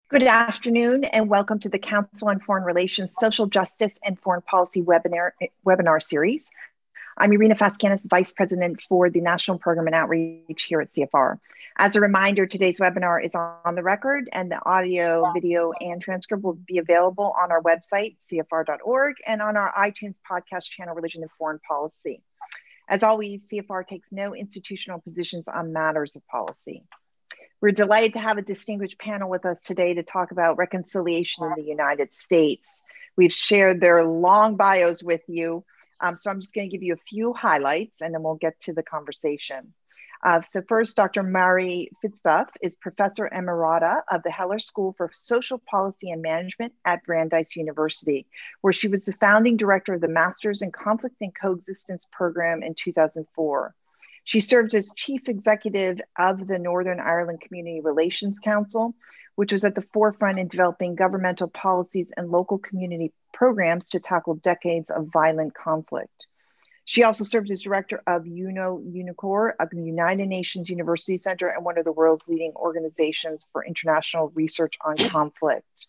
Good afternoon and welcome to the Council on Foreign Relations Social Justice and Foreign Policy webinar series. I'm Irina Faskanis, Vice President for the National Program and Outreach here at CFR. As a reminder, today's webinar is on the record and the audio, video, and transcript will be available on our website, cfr.org, and on our iTunes podcast channel, Religion and Foreign Policy. As always, CFR takes no institutional positions on matters of policy. We're delighted to have a distinguished panel with us today to talk about reconciliation in the United States. We've shared their long bios with you, so I'm just going to give you a few highlights and then we'll get to the conversation. So first, Dr. Mari Fitzduff is Professor Emerita of the Heller School for Social Policy and Management at Brandeis University, where she was the founding director of the Masters in Conflict and Coexistence program in 2004. She served as chief executive of the Northern Ireland Community Relations Council, which was at the forefront in developing governmental policies and local community programs to tackle decades of violent conflict. She also served as director of UNOCOR, a United Nations University Center and one of the world's leading organizations for international research on conflict.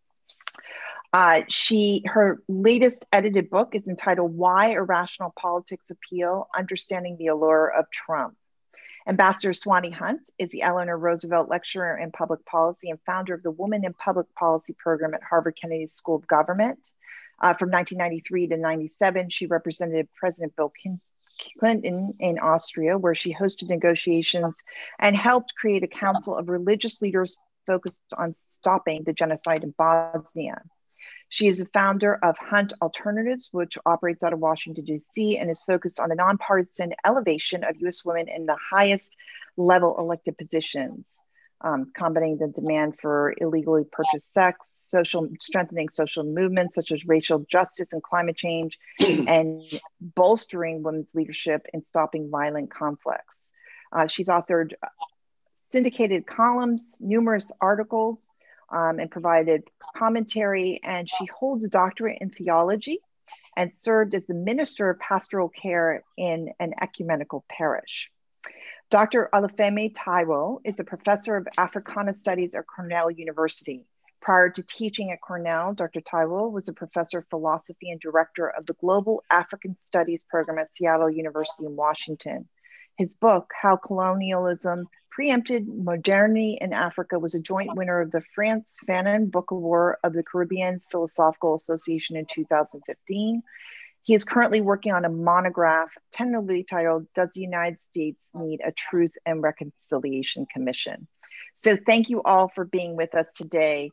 Her latest edited book is entitled Why Irrational Politics Appeal, Understanding the Allure of Trump. Ambassador Swanee Hunt is the Eleanor Roosevelt Lecturer in Public Policy and founder of the Women in Public Policy program at Harvard Kennedy School of Government. From 1993 to 97, she represented President Bill Clinton in Austria, where she hosted negotiations and helped create a council of religious leaders focused on stopping the genocide in Bosnia. She is the founder of Hunt Alternatives, which operates out of Washington, D.C., and is focused on the nonpartisan elevation of U.S. women in the highest level elected positions, combating the demand for illegally purchased sex, strengthening social movements such as racial justice and climate change, and bolstering women's leadership in stopping violent conflicts. She's authored syndicated columns, numerous articles, and provided commentary, and she holds a doctorate in theology and served as the Minister of Pastoral Care in an ecumenical parish. Dr. Olufemi Taiwo is a professor of Africana Studies at Cornell University. Prior to teaching at Cornell, Dr. Taiwo was a professor of philosophy and director of the Global African Studies program at Seattle University in Washington. His book, How Colonialism Preempted Modernity in Africa, was a joint winner of the Frantz Fanon Book Award of the Caribbean Philosophical Association in 2015. He is currently working on a monograph tentatively titled, Does the United States Need a Truth and Reconciliation Commission? So thank you all for being with us today.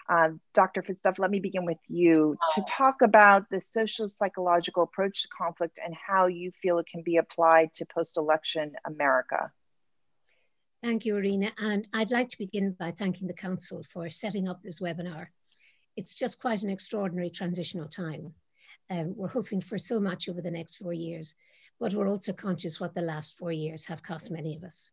Dr. Fitzduff, let me begin with you to talk about the social psychological approach to conflict and how you feel it can be applied to post-election America. Thank you, Irina. And I'd like to begin by thanking the Council for setting up this webinar. It's just quite an extraordinary transitional time. We're hoping for so much over the next 4 years, but we're also conscious what the last 4 years have cost many of us.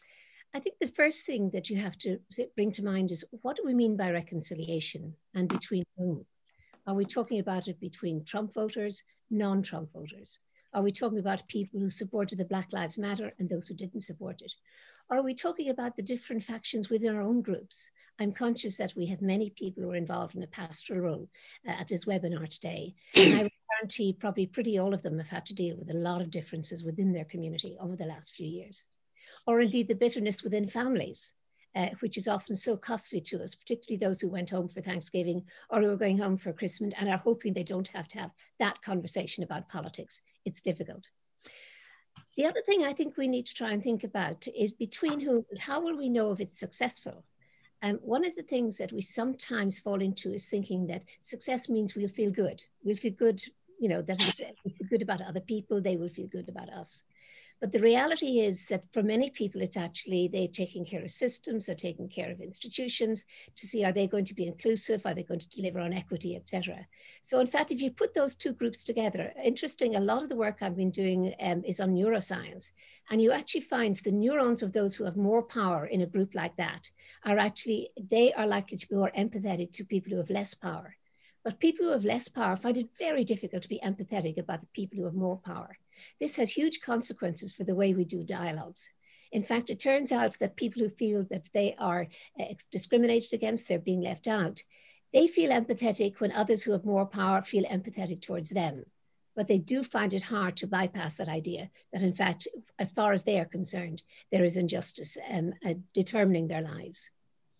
I think the first thing that you have to bring to mind is, what do we mean by reconciliation, and between whom? Are we talking about it between Trump voters, non-Trump voters? Are we talking about people who supported the Black Lives Matter and those who didn't support it? Or are we talking about the different factions within our own groups? I'm conscious that we have many people who are involved in a pastoral role at this webinar today. And I would guarantee probably pretty all of them have had to deal with a lot of differences within their community over the last few years. Or indeed the bitterness within families, which is often so costly to us, particularly those who went home for Thanksgiving or who are going home for Christmas and are hoping they don't have to have that conversation about politics. It's difficult. The other thing I think we need to try and think about is between whom, how will we know if it's successful? One of the things that we sometimes fall into is thinking that success means we'll feel good. We'll feel good, that we feel good about other people, they will feel good about us. But the reality is that for many people, it's actually they're taking care of systems, they're taking care of institutions to see, are they going to be inclusive? Are they going to deliver on equity, etc.? So in fact, if you put those two groups together, interesting, a lot of the work I've been doing is on neuroscience. And you actually find the neurons of those who have more power in a group like that they are likely to be more empathetic to people who have less power. But people who have less power find it very difficult to be empathetic about the people who have more power. This has huge consequences for the way we do dialogues. In fact, it turns out that people who feel that they are discriminated against, they're being left out, they feel empathetic when others who have more power feel empathetic towards them. But they do find it hard to bypass that idea that, in fact, as far as they are concerned, there is injustice determining their lives.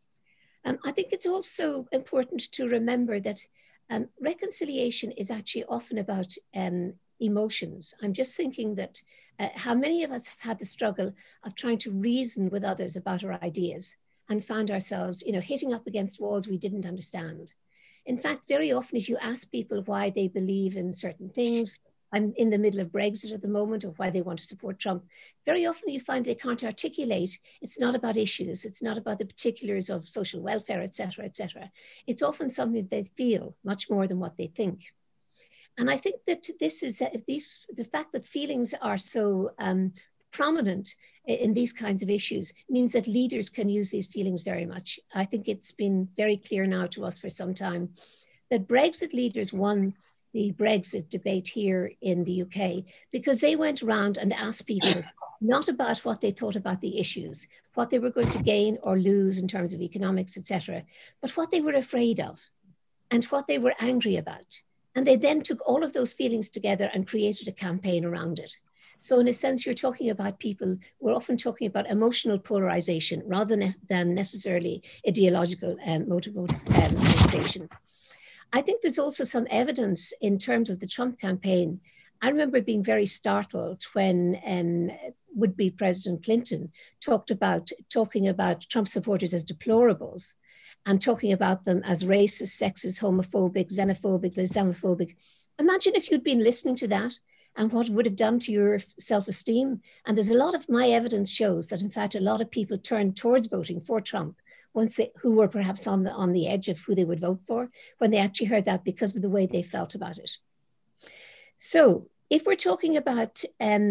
I think it's also important to remember that reconciliation is actually often about emotions. I'm just thinking that how many of us have had the struggle of trying to reason with others about our ideas and found ourselves, hitting up against walls we didn't understand. In fact, very often as you ask people why they believe in certain things, I'm in the middle of Brexit at the moment, or why they want to support Trump, very often you find they can't articulate. It's not about issues. It's not about the particulars of social welfare, et cetera, et cetera. It's often something they feel much more than what they think. And I think that this is the fact that feelings are so prominent in these kinds of issues means that leaders can use these feelings very much. I think it's been very clear now to us for some time that Brexit leaders won the Brexit debate here in the UK because they went around and asked people not about what they thought about the issues, what they were going to gain or lose in terms of economics, etc., but what they were afraid of and what they were angry about. And they then took all of those feelings together and created a campaign around it. So in a sense, you're talking about people, we're often talking about emotional polarization rather than necessarily ideological motivation. I think there's also some evidence in terms of the Trump campaign. I remember being very startled when would-be President Clinton talking about Trump supporters as deplorables and talking about them as racist, sexist, homophobic, xenophobic, Islamophobic. Imagine if you'd been listening to that and what it would have done to your self-esteem. And there's a lot of my evidence shows that, in fact, a lot of people turned towards voting for Trump who were perhaps on the edge of who they would vote for, when they actually heard that because of the way they felt about it. So if we're talking about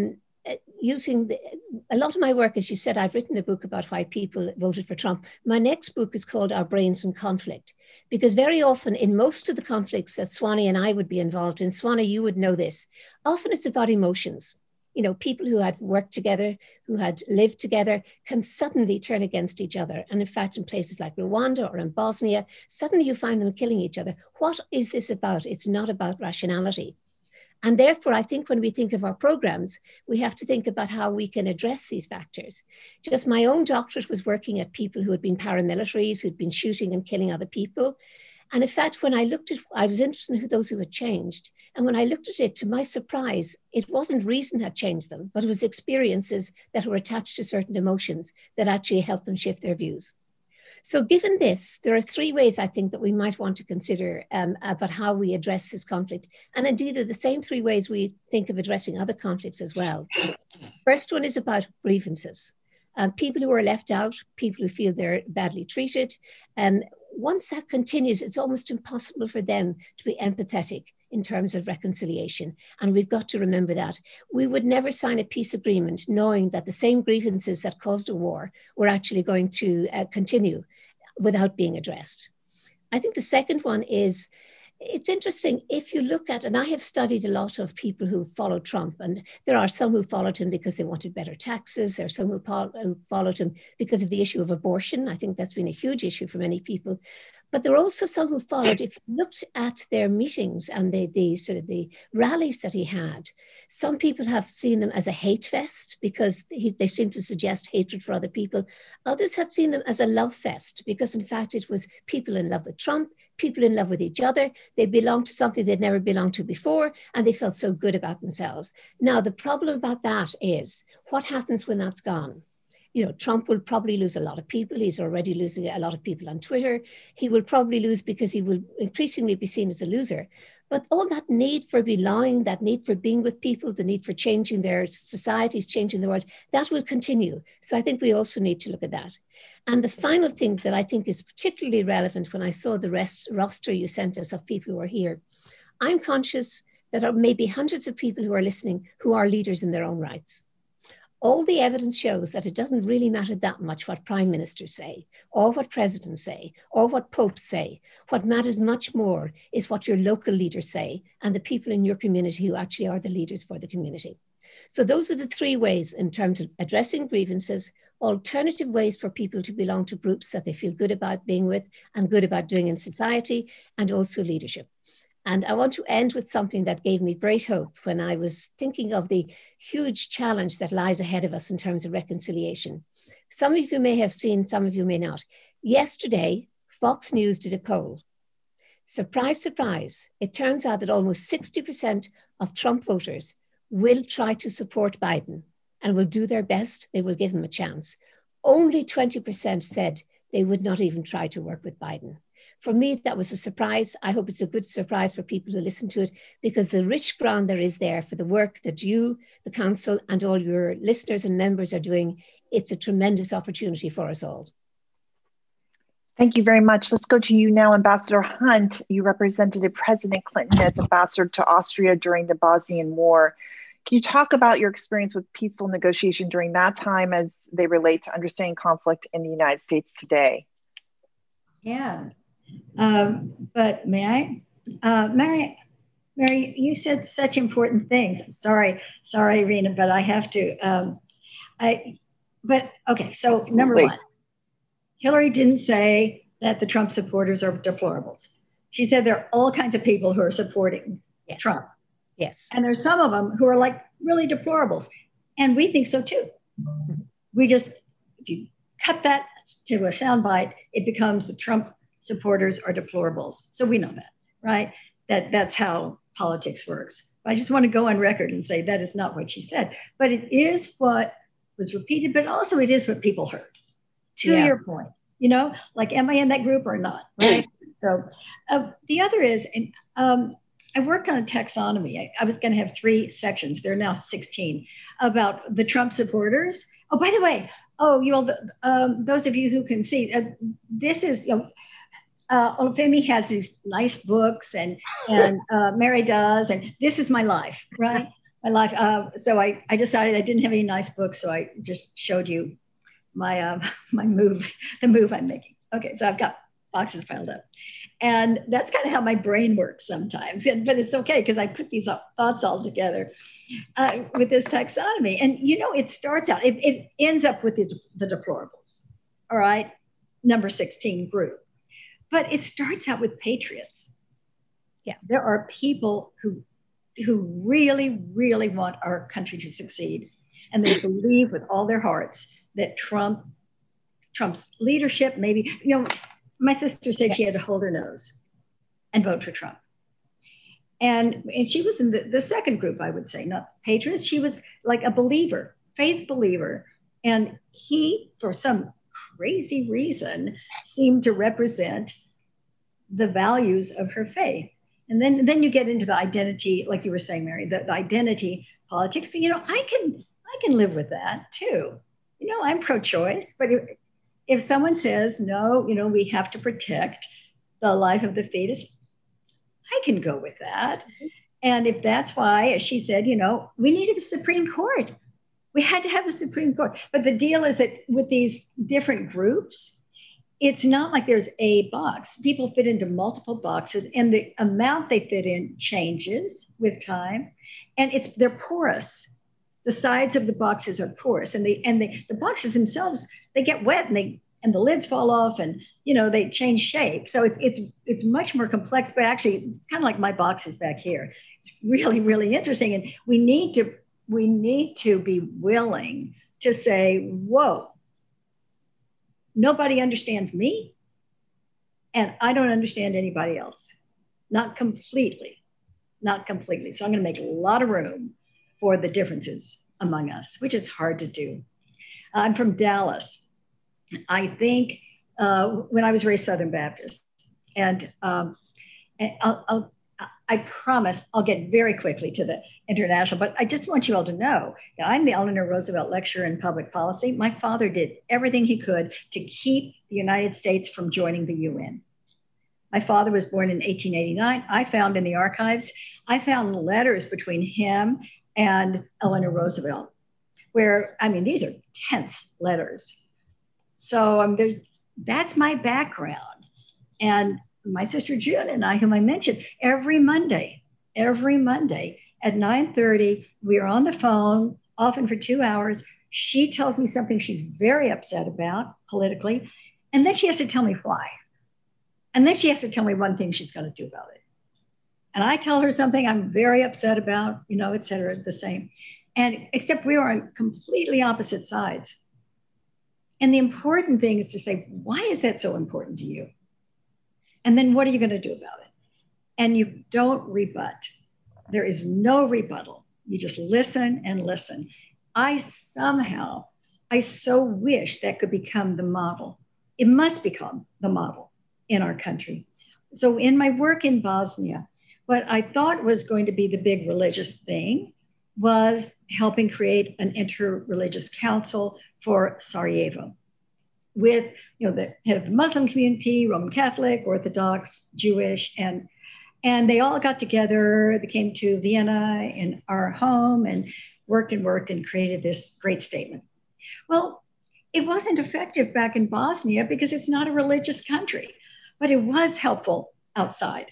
using a lot of my work, as you said, I've written a book about why people voted for Trump. My next book is called Our Brains in Conflict, because very often in most of the conflicts that Swanee and I would be involved in, Swanee, you would know this, often it's about emotions. People who had worked together, who had lived together, can suddenly turn against each other. And in fact, in places like Rwanda or in Bosnia, suddenly you find them killing each other. What is this about? It's not about rationality. And therefore, I think when we think of our programs, we have to think about how we can address these factors. Just my own doctorate was working at people who had been paramilitaries, who'd been shooting and killing other people. And in fact, when I looked at, I was interested in those who had changed. And when I looked at it, to my surprise, it wasn't reason had changed them, but it was experiences that were attached to certain emotions that actually helped them shift their views. So given this, there are three ways I think that we might want to consider about how we address this conflict. And indeed, they're the same three ways we think of addressing other conflicts as well. First one is about grievances. People who are left out, people who feel they're badly treated. Once that continues, it's almost impossible for them to be empathetic in terms of reconciliation. And we've got to remember that. We would never sign a peace agreement knowing that the same grievances that caused a war were actually going to continue without being addressed. I think the second one is, it's interesting if you look at, and I have studied a lot of people who followed Trump, and there are some who followed him because they wanted better taxes. There are some who followed him because of the issue of abortion. I think that's been a huge issue for many people. But there are also some who followed, if you looked at their meetings and the rallies that he had, some people have seen them as a hate fest because they seem to suggest hatred for other people. Others have seen them as a love fest because in fact it was people in love with Trump, people in love with each other. They belonged to something they'd never belonged to before, and they felt so good about themselves. Now, the problem about that is what happens when that's gone? Trump will probably lose a lot of people. He's already losing a lot of people on Twitter. He will probably lose because he will increasingly be seen as a loser. But all that need for belonging, that need for being with people, the need for changing their societies, changing the world, that will continue. So I think we also need to look at that. And the final thing that I think is particularly relevant when I saw the roster you sent us of people who are here, I'm conscious that there may be hundreds of people who are listening who are leaders in their own rights. All the evidence shows that it doesn't really matter that much what prime ministers say, or what presidents say, or what popes say. What matters much more is what your local leaders say and the people in your community who actually are the leaders for the community. So those are the three ways in terms of addressing grievances, alternative ways for people to belong to groups that they feel good about being with and good about doing in society, and also leadership. And I want to end with something that gave me great hope when I was thinking of the huge challenge that lies ahead of us in terms of reconciliation. Some of you may have seen, some of you may not. Yesterday, Fox News did a poll. Surprise, surprise, it turns out that almost 60% of Trump voters will try to support Biden and will do their best. They will give him a chance. Only 20% said they would not even try to work with Biden. For me, that was a surprise. I hope it's a good surprise for people who listen to it, because the rich ground there is there for the work that you, the council, and all your listeners and members are doing. It's a tremendous opportunity for us all. Thank you very much. Let's go to you now, Ambassador Hunt. You represented President Clinton as ambassador to Austria during the Bosnian War. Can you talk about your experience with peaceful negotiation during that time as they relate to understanding conflict in the United States today? Yeah, but may I? Mary, you said such important things. Sorry, Irina, but I have to. Okay, so Absolutely. Number one, Hillary didn't say that the Trump supporters are deplorables. She said there are all kinds of people who are supporting Trump. Yes. And there's some of them who are like really deplorables. And we think so too. We just, if you cut that to a soundbite, it becomes the Trump supporters are deplorables. So we know that, right? That's how politics works. I just want to go on record and say that is not what she said, but it is what was repeated, but also it is what people heard. To your point, you know, like, am I in that group or not, right? So the other is, I worked on a taxonomy. I was going to have 3 sections. There are now 16 about the Trump supporters. Oh, by the way, you all, those of you who can see, this is, Olufemi has these nice books, and Mary does, and this is my life, right? My life. So I decided I didn't have any nice books, so I just showed you my move, the move I'm making. Okay, so I've got boxes piled up. And that's kind of how my brain works sometimes. But it's okay, because I put these thoughts all together with this taxonomy. And, you know, it starts out, it ends up with the deplorables, all right? Number 16 group. But it starts out with patriots. Yeah, there are people who really, really want our country to succeed. And they believe with all their hearts that Trump's leadership, maybe, you know, my sister said she had to hold her nose and vote for Trump. And she was in the second group, I would say, not patriots. She was like a believer, faith believer. And he, for some crazy reason, seemed to represent the values of her faith. And then you get into the identity, like you were saying, Mary, the identity politics. But, you know, I can live with that too. You know, I'm pro-choice, but if someone says, no, you know, we have to protect the life of the fetus, I can go with that. And if that's why, as she said, you know, we needed the Supreme Court. We had to have the Supreme Court. But the deal is that with these different groups, it's not like there's a box. People fit into multiple boxes, and the amount they fit in changes with time. And they're porous. The sides of the boxes are porous, and the boxes themselves, they get wet, and the lids fall off, and, you know, they change shape. So it's much more complex, but actually it's kind of like my boxes back here. It's really, really interesting. And we need to be willing to say, whoa, nobody understands me, and I don't understand anybody else. Not completely. So I'm going to make a lot of room for the differences among us, which is hard to do. I'm from Dallas. I think when I was raised Southern Baptist, and I promise I'll get very quickly to the international, but I just want you all to know that I'm the Eleanor Roosevelt Lecturer in Public Policy. My father did everything he could to keep the United States from joining the UN. My father was born in 1889. I found in the archives, I found letters between him and Eleanor Roosevelt, where, I mean, these are tense letters. So that's my background. And my sister June and I, whom I mentioned, every Monday, At 9:30, we are on the phone, often for 2 hours. She tells me something she's very upset about politically, and then she has to tell me why. And then she has to tell me one thing she's going to do about it. And I tell her something I'm very upset about, et cetera, the same. And except we are on completely opposite sides. And the important thing is to say, why is that so important to you? And then what are you going to do about it? And you don't rebut. There is no rebuttal. You just listen and listen. I so wish that could become the model. It must become the model in our country. So in my work in Bosnia, what I thought was going to be the big religious thing was helping create an interreligious council for Sarajevo with the head of the Muslim community, Roman Catholic, Orthodox, Jewish, and they all got together. They came to Vienna in our home and worked and created this great statement. Well, it wasn't effective back in Bosnia because it's not a religious country, but it was helpful outside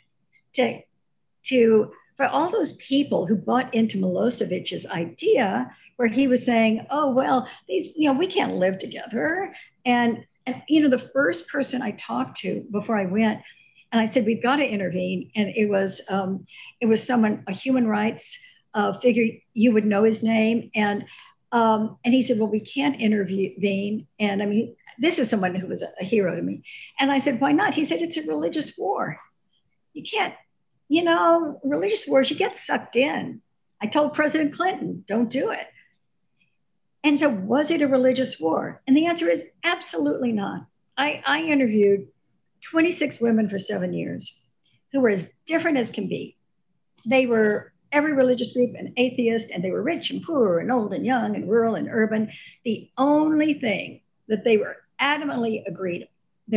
for all those people who bought into Milosevic's idea where he was saying, oh, well, these, we can't live together. And the first person I talked to before I went, and I said, we've got to intervene. And it was someone, a human rights figure, you would know his name. And he said, well, we can't intervene. And I mean, this is someone who was a hero to me. And I said, why not? He said, it's a religious war. You can't, religious wars, you get sucked in. I told President Clinton, don't do it. And so was it a religious war? And the answer is absolutely not. I interviewed 26 women for 7 years who were as different as can be. They were every religious group and atheist, and they were rich and poor and old and young and rural and urban. The only thing that they adamantly agreed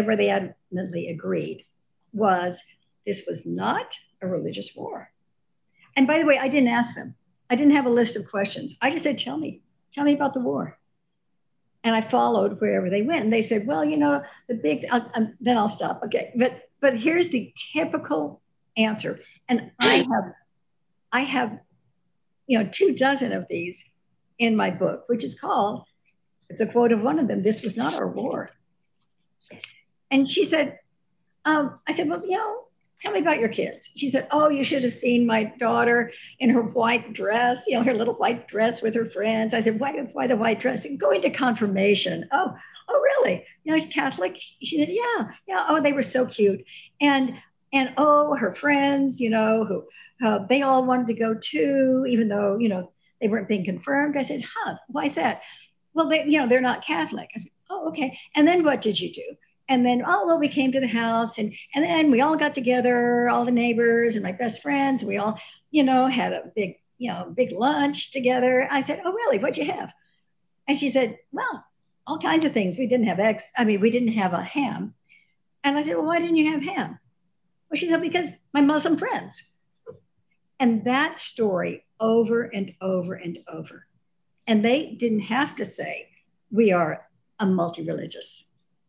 was this was not a religious war. And by the way, I didn't ask them. I didn't have a list of questions. I just said, tell me about the war. And I followed wherever they went. And they said, well, then I'll stop. Okay. But here's the typical answer. And I have 24 of these in my book, which is called, it's a quote of one of them, "This was not our war." And she said, I said, well, tell me about your kids. She said, oh, you should have seen my daughter in her white dress, her little white dress with her friends. I said, why the white dress? Going to confirmation. Oh, really? She's Catholic? She said, yeah. Oh, they were so cute. And oh, her friends, who they all wanted to go too, even though, they weren't being confirmed. I said, why is that? Well, they're not Catholic. I said, oh, okay. And then what did you do? And then, we came to the house and then we all got together, all the neighbors and my best friends. We all, had a big lunch together. I said, oh, really? What'd you have? And she said, well, all kinds of things. We didn't have we didn't have a ham. And I said, well, why didn't you have ham? Well, she said, because my Muslim friends. And that story over and over and over. And they didn't have to say, we are a multi-religious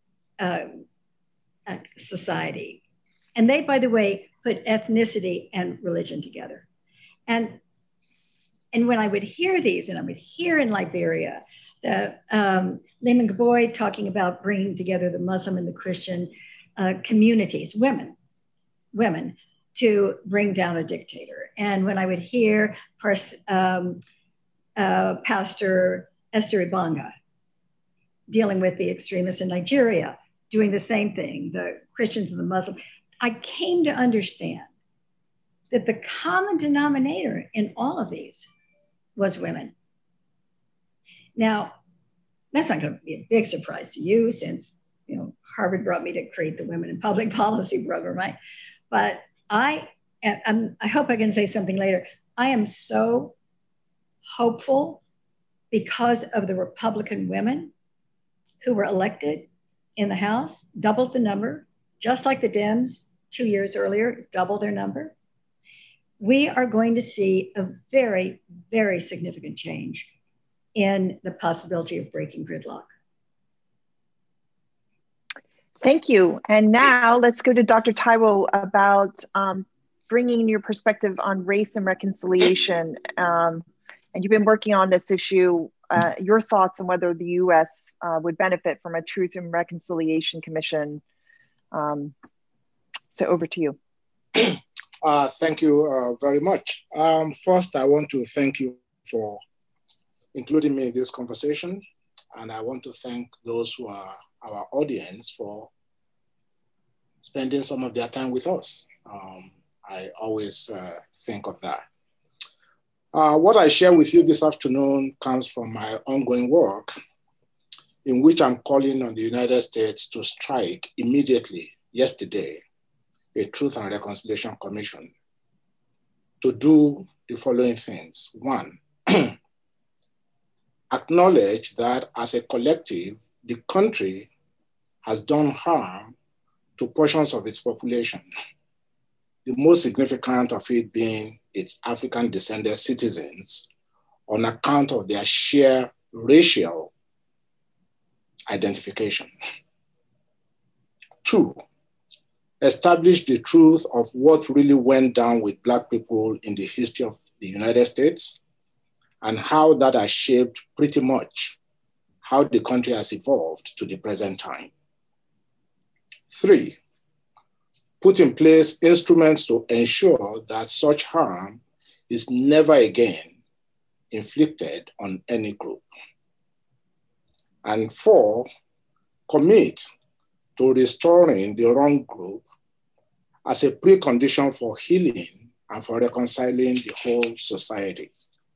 society. And they, by the way, put ethnicity and religion together. And when I would hear these, and I would hear in Liberia, Lehman Gaboy talking about bringing together the Muslim and the Christian communities, women, to bring down a dictator. And when I would hear Pastor Esther Ibanga dealing with the extremists in Nigeria, doing the same thing, the Christians and the Muslims, I came to understand that the common denominator in all of these was women. Now, that's not going to be a big surprise to you since, Harvard brought me to create the Women in Public Policy program, right? But I hope I can say something later. I am so hopeful because of the Republican women who were elected in the House, doubled the number, just like the Dems 2 years earlier, doubled their number. We are going to see a very, very significant change in the possibility of breaking gridlock. Thank you. And now let's go to Dr. Taiwo about bringing your perspective on race and reconciliation. And you've been working on this issue, your thoughts on whether the US would benefit from a Truth and Reconciliation Commission. So over to you. Thank you very much. First, I want to thank you for including me in this conversation. And I want to thank those who are our audience for spending some of their time with us. I always think of that. What I share with you this afternoon comes from my ongoing work, in which I'm calling on the United States to strike immediately, yesterday, a Truth and Reconciliation Commission to do the following things. One, acknowledge that as a collective, the country has done harm to portions of its population, the most significant of it being its African descended citizens on account of their sheer racial identification. Two, establish the truth of what really went down with Black people in the history of the United States and how that has shaped pretty much how the country has evolved to the present time. Three, put in place instruments to ensure that such harm is never again inflicted on any group. And four, commit to restoring the wrong group as a precondition for healing and for reconciling the whole society.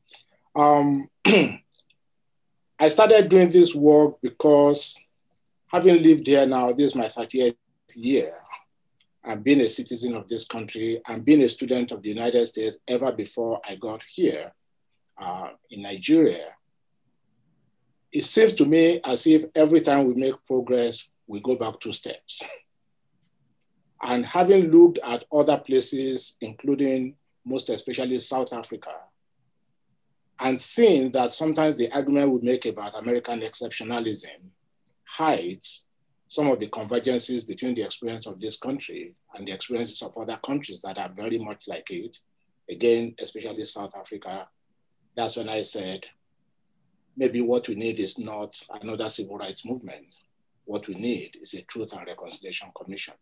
I started doing this work because having lived here now, this is my 30th year, and being a citizen of this country and being a student of the United States ever before I got here in Nigeria, it seems to me as if every time we make progress, we go back 2 steps. And having looked at other places, including most especially South Africa, and seeing that sometimes the argument we make about American exceptionalism hides some of the convergences between the experience of this country and the experiences of other countries that are very much like it, again, especially South Africa, that's when I said, maybe what we need is not another civil rights movement. What we need is a Truth and Reconciliation Commission.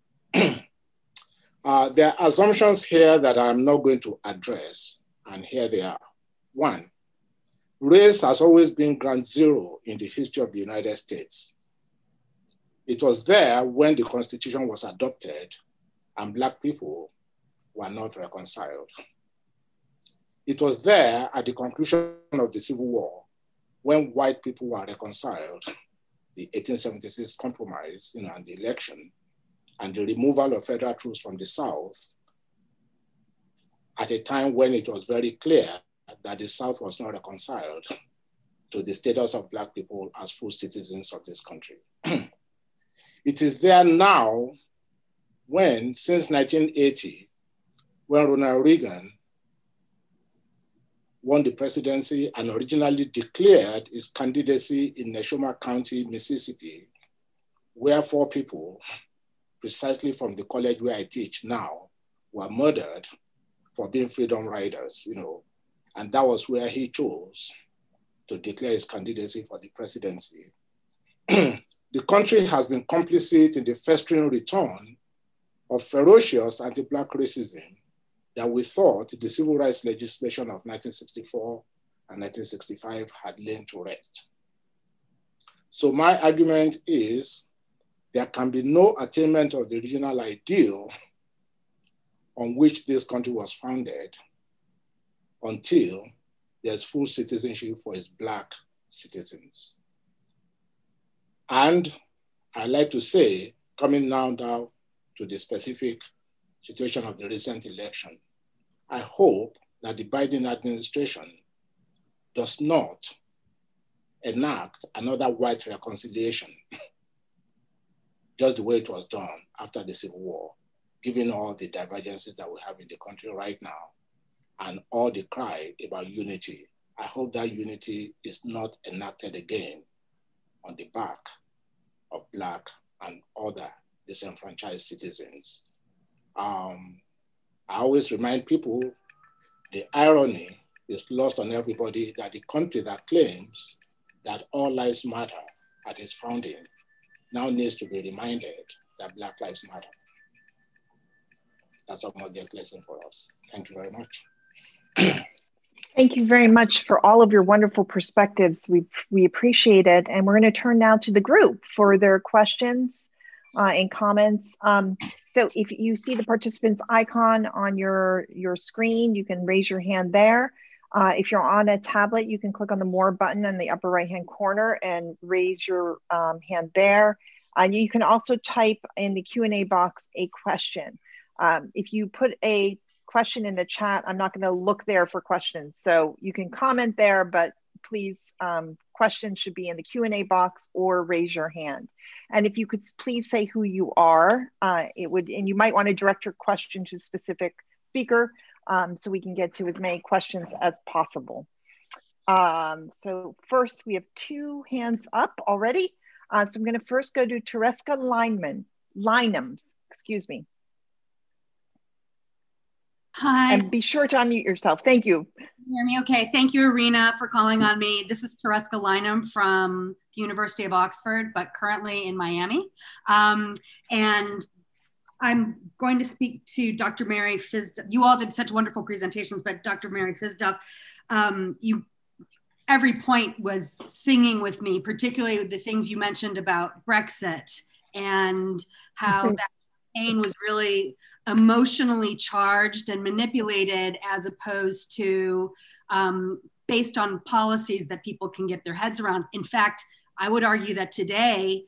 There are assumptions here that I'm not going to address, and here they are. One, race has always been ground zero in the history of the United States. It was there when the Constitution was adopted and Black people were not reconciled. It was there at the conclusion of the Civil War when white people were reconciled, the 1876 compromise, and the election, and the removal of federal troops from the South at a time when it was very clear that the South was not reconciled to the status of Black people as full citizens of this country. It is there now when, since 1980, when Ronald Reagan won the presidency and originally declared his candidacy in Neshoba County, Mississippi, where 4 people, precisely from the college where I teach now, were murdered for being freedom riders, and that was where he chose to declare his candidacy for the presidency. The country has been complicit in the festering return of ferocious anti-Black racism that we thought the civil rights legislation of 1964 and 1965 had laid to rest. So my argument is there can be no attainment of the original ideal on which this country was founded until there's full citizenship for its Black citizens. And I like to say, coming now down to the specific situation of the recent election, I hope that the Biden administration does not enact another white reconciliation, just the way it was done after the Civil War, given all the divergences that we have in the country right now and all the cry about unity. I hope that unity is not enacted again on the back of Black and other disenfranchised citizens. I always remind people the irony is lost on everybody that the country that claims that all lives matter at its founding now needs to be reminded that Black lives matter. That's a modern lesson for us. Thank you very much. Thank you very much for all of your wonderful perspectives. We appreciate it. And we're going to turn now to the group for their questions and comments. So if you see the participants icon on your screen, you can raise your hand there. If you're on a tablet, you can click on the More button in the upper right-hand corner and raise your hand there. And you can also type in the Q&A box a question. If you put a question in the chat, I'm not going to look there for questions. So you can comment there, but please, questions should be in the Q&A box or raise your hand. And if you could please say who you are, and you might want to direct your question to a specific speaker so we can get to as many questions as possible. So first, we have 2 hands up already. So I'm going to first go to Tereska Lynams, excuse me. Hi. And be sure to unmute yourself. Thank you. Can you hear me okay? Thank you, Irina, for calling on me. This is Tereska Lynam from the University of Oxford, but currently in Miami. And I'm going to speak to Dr. Mary Fisdale. You all did such wonderful presentations, but Dr. Mary Fisdale, every point was singing with me, particularly the things you mentioned about Brexit and how that campaign was really emotionally charged and manipulated as opposed to based on policies that people can get their heads around. In fact, I would argue that today,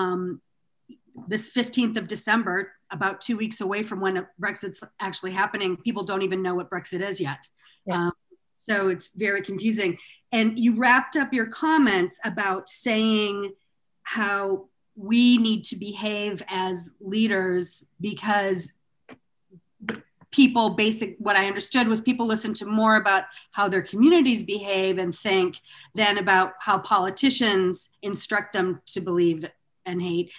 this 15th of December, about 2 weeks away from when Brexit's actually happening, people don't even know what Brexit is yet. Yeah. So it's very confusing. And you wrapped up your comments about saying how we need to behave as leaders because people what I understood was people listen to more about how their communities behave and think than about how politicians instruct them to believe and hate,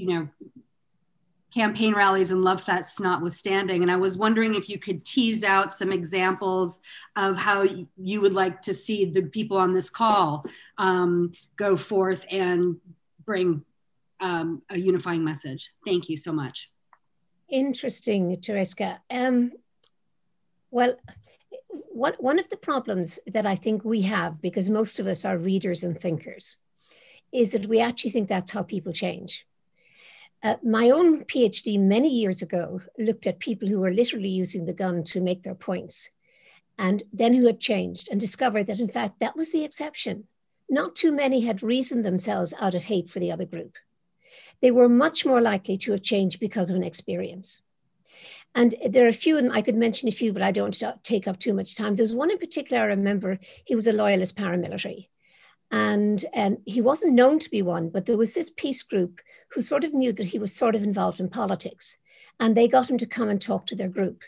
campaign rallies and love fests notwithstanding. And I was wondering if you could tease out some examples of how you would like to see the people on this call go forth and bring a unifying message. Thank you so much. Interesting, Tereska. Well, one of the problems that I think we have, because most of us are readers and thinkers, is that we actually think that's how people change. My own PhD many years ago looked at people who were literally using the gun to make their points, and then who had changed and discovered that, in fact, that was the exception. Not too many had reasoned themselves out of hate for the other group. They were much more likely to have changed because of an experience. And there are a few, and I could mention a few, but I don't want to take up too much time. There's one in particular I remember. He was a loyalist paramilitary. And he wasn't known to be one, but there was this peace group who sort of knew that he was sort of involved in politics. And they got him to come and talk to their group.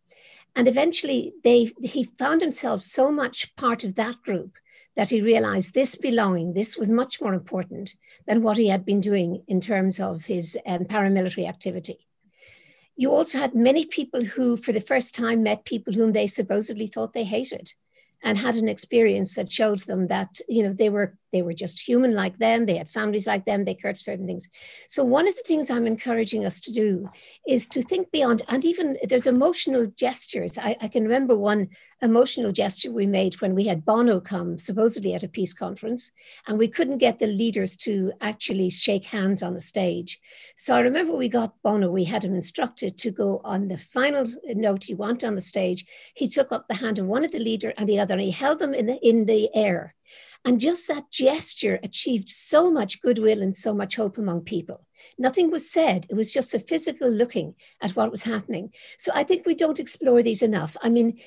And eventually he found himself so much part of that group that he realized this belonging, this was much more important than what he had been doing in terms of his paramilitary activity. You also had many people who, for the first time, met people whom they supposedly thought they hated, and had an experience that showed them that, they were just human like them, they had families like them, they cared for certain things. So one of the things I'm encouraging us to do is to think beyond, and even there's emotional gestures. I can remember one emotional gesture we made when we had Bono come, supposedly at a peace conference, and we couldn't get the leaders to actually shake hands on the stage. So I remember we got Bono, we had him instructed to go on the final note he wanted on the stage. He took up the hand of one of the leader and the other, and he held them in the air. And just that gesture achieved so much goodwill and so much hope among people. Nothing was said. It was just a physical looking at what was happening. So I think we don't explore these enough. I mean,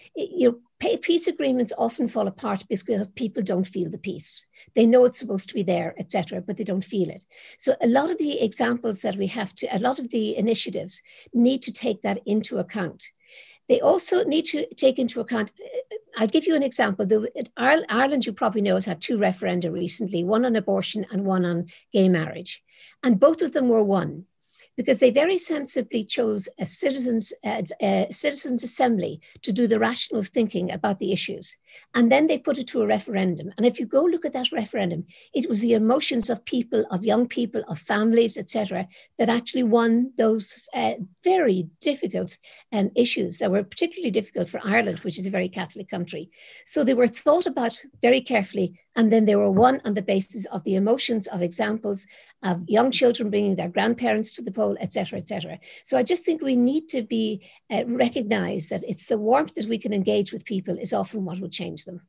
peace agreements often fall apart because people don't feel the peace. They know it's supposed to be there, etc., but they don't feel it. So a lot of the examples that we have to, a lot of the initiatives need to take that into account. They also need to take into account, I'll give you an example. Ireland, you probably know, has had 2 referenda recently, one on abortion and one on gay marriage. And both of them were won. because they very sensibly chose a citizens' assembly to do the rational thinking about the issues. And then they put it to a referendum. And if you go look at that referendum, it was the emotions of people, of young people, of families, etc., that actually won those very difficult issues that were particularly difficult for Ireland, which is a very Catholic country. So they were thought about very carefully, and then they were won on the basis of the emotions of examples of young children bringing their grandparents to the poll, etc., etc. So I just think we need to be recognize that it's the warmth that we can engage with people is often what will change them.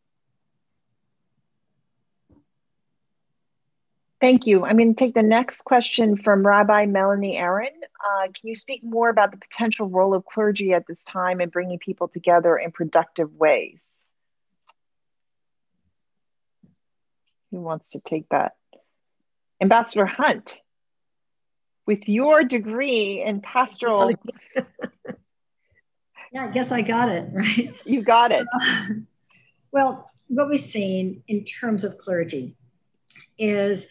Thank you. I'm going to take the next question from Rabbi Melanie Aaron. Can you speak more about the potential role of clergy at this time in bringing people together in productive ways? Who wants to take that? Ambassador Hunt, with your degree in pastoral. Yeah, I guess I got it, right? You got it. Well, what we've seen in terms of clergy is,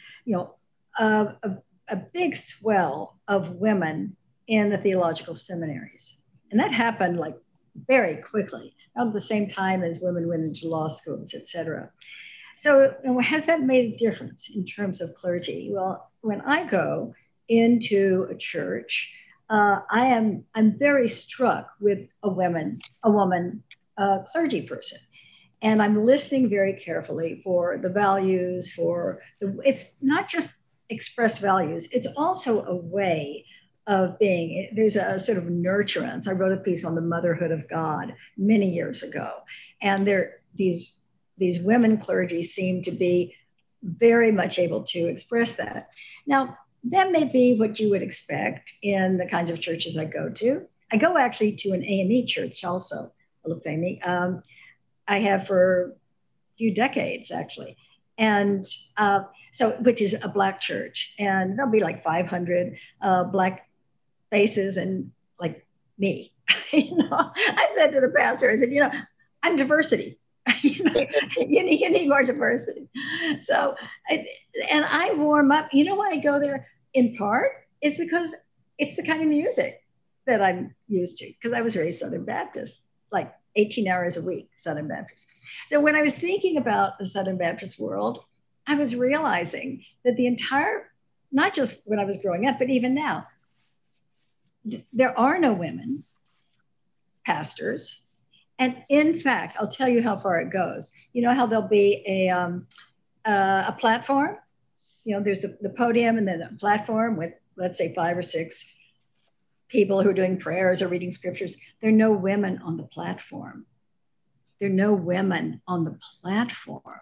a big swell of women in the theological seminaries. And that happened like very quickly, at the same time as women went into law schools, et cetera. So has that made a difference in terms of clergy? Well, when I go into a church, I'm very struck with a woman clergy person. And I'm listening very carefully for the values, it's not just expressed values, it's also a way of being. There's a sort of nurturance. I wrote a piece on the motherhood of God many years ago. And these women clergy seem to be very much able to express that. Now, that may be what you would expect in the kinds of churches I go to. I go actually to an AME church also, AME. I have for a few decades, actually. And which is a Black church. And there'll be like 500 Black faces and like me. I said to the pastor, I said, I'm diversity. you need more diversity. So, and I warm up. You know why I go there in part is because it's the kind of music that I'm used to, because I was raised Southern Baptist, like 18 hours a week, Southern Baptist. So when I was thinking about the Southern Baptist world, I was realizing that the entire, not just when I was growing up, but even now, there are no women pastors. And in fact, I'll tell you how far it goes. You know how there'll be a platform? There's the podium and then a platform with, let's say, 5 or 6 people who are doing prayers or reading scriptures. There are no women on the platform. There are no women on the platform.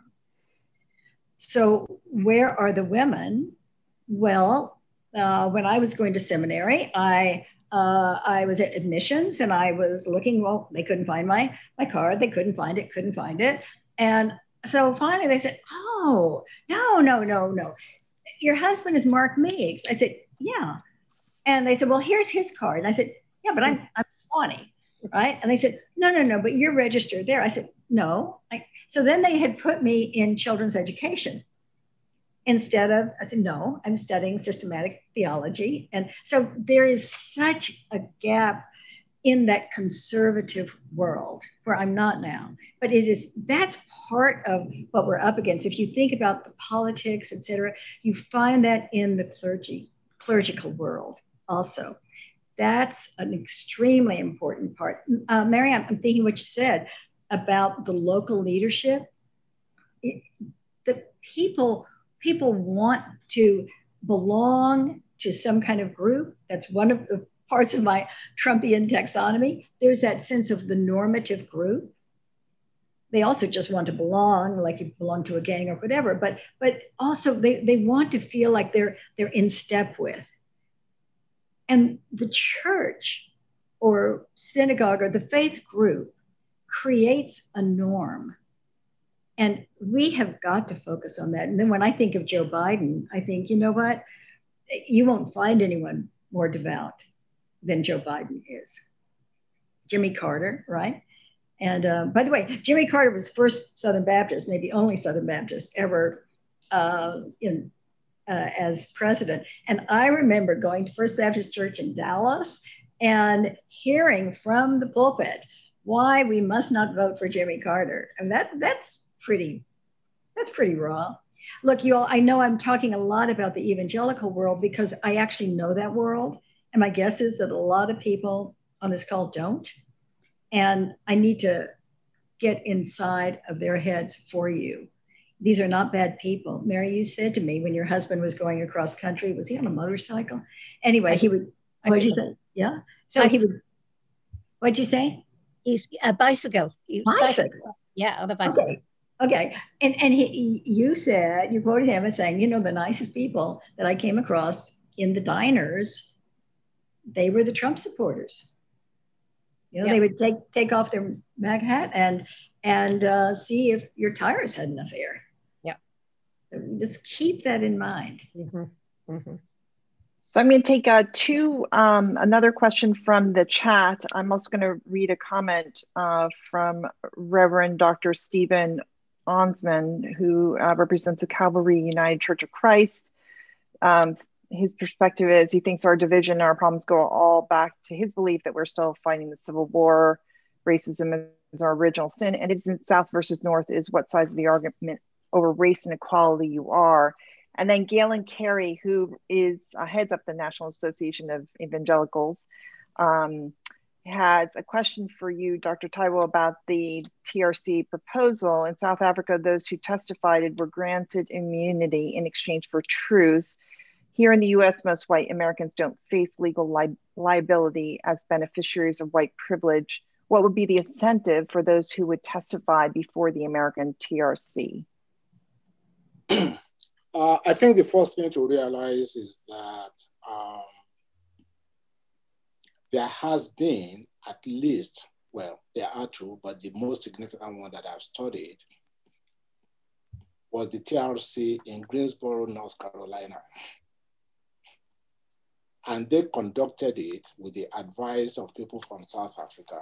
So where are the women? Well, when I was going to seminary, I was at admissions and I was looking, well, they couldn't find my card. They couldn't find it. And so finally they said, oh, no. Your husband is Mark Meeks. I said, yeah. And they said, well, here's his card. And I said, yeah, but I'm Swanee, right? And they said, no, but you're registered there. I said, no. So then they had put me in children's education instead of, I said, no, I'm studying systematic theology. And so there is such a gap in that conservative world where I'm not now. But that's part of what we're up against. If you think about the politics, et cetera, you find that in the clerical world also. That's an extremely important part. Mary, I'm thinking what you said about the local leadership. The people want to belong to some kind of group. That's one of the parts of my Trumpian taxonomy. There's that sense of the normative group. They also just want to belong, like you belong to a gang or whatever, but also they want to feel like they're in step with. And the church or synagogue or the faith group creates a norm. And we have got to focus on that. And then when I think of Joe Biden, I think, you know what? You won't find anyone more devout than Joe Biden is. Jimmy Carter, right? And by the way, Jimmy Carter was first Southern Baptist, maybe only Southern Baptist ever as president. And I remember going to First Baptist Church in Dallas and hearing from the pulpit why we must not vote for Jimmy Carter. And that's pretty raw. Look, you all, I know I'm talking a lot about the evangelical world because I actually know that world. And my guess is that a lot of people on this call don't. And I need to get inside of their heads for you. These are not bad people. Mary, you said to me when your husband was going across country, was he on a motorcycle? Anyway, he would, what'd you say? Yeah. So he would, what'd you say? He's a bicycle. Bicycle? Yeah, on a bicycle. Okay. And you said, you quoted him as saying, you know, the nicest people that I came across in the diners, they were the Trump supporters. You know, they would take off their MAGA hat and see if your tires had enough air. Yeah. Let's keep that in mind. Mm-hmm. Mm-hmm. So I'm going to take another question from the chat. I'm also going to read a comment from Reverend Dr. Stephen Onsman, who represents the Calvary United Church of Christ. His perspective is he thinks our division, our problems go all back to his belief that we're still fighting the Civil War. Racism is our original sin, and it isn't South versus North is what sides of the argument over race and equality you are. And then Galen Carey, who is heads up the National Association of Evangelicals, has a question for you, Dr. Taiwo, about the TRC proposal. In South Africa, those who testified were granted immunity in exchange for truth. Here in the US, most white Americans don't face legal liability as beneficiaries of white privilege. What would be the incentive for those who would testify before the American TRC? I think the first thing to realize is that there has been at least, well, there are two, but the most significant one that I've studied was the TRC in Greensboro, North Carolina. And they conducted it with the advice of people from South Africa.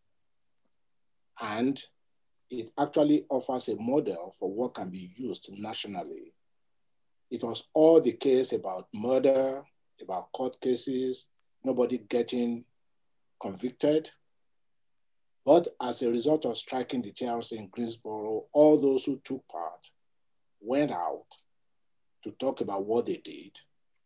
And it actually offers a model for what can be used nationally. It was all the case about murder, about court cases, nobody getting convicted. But as a result of striking the TRC in Greensboro, all those who took part went out to talk about what they did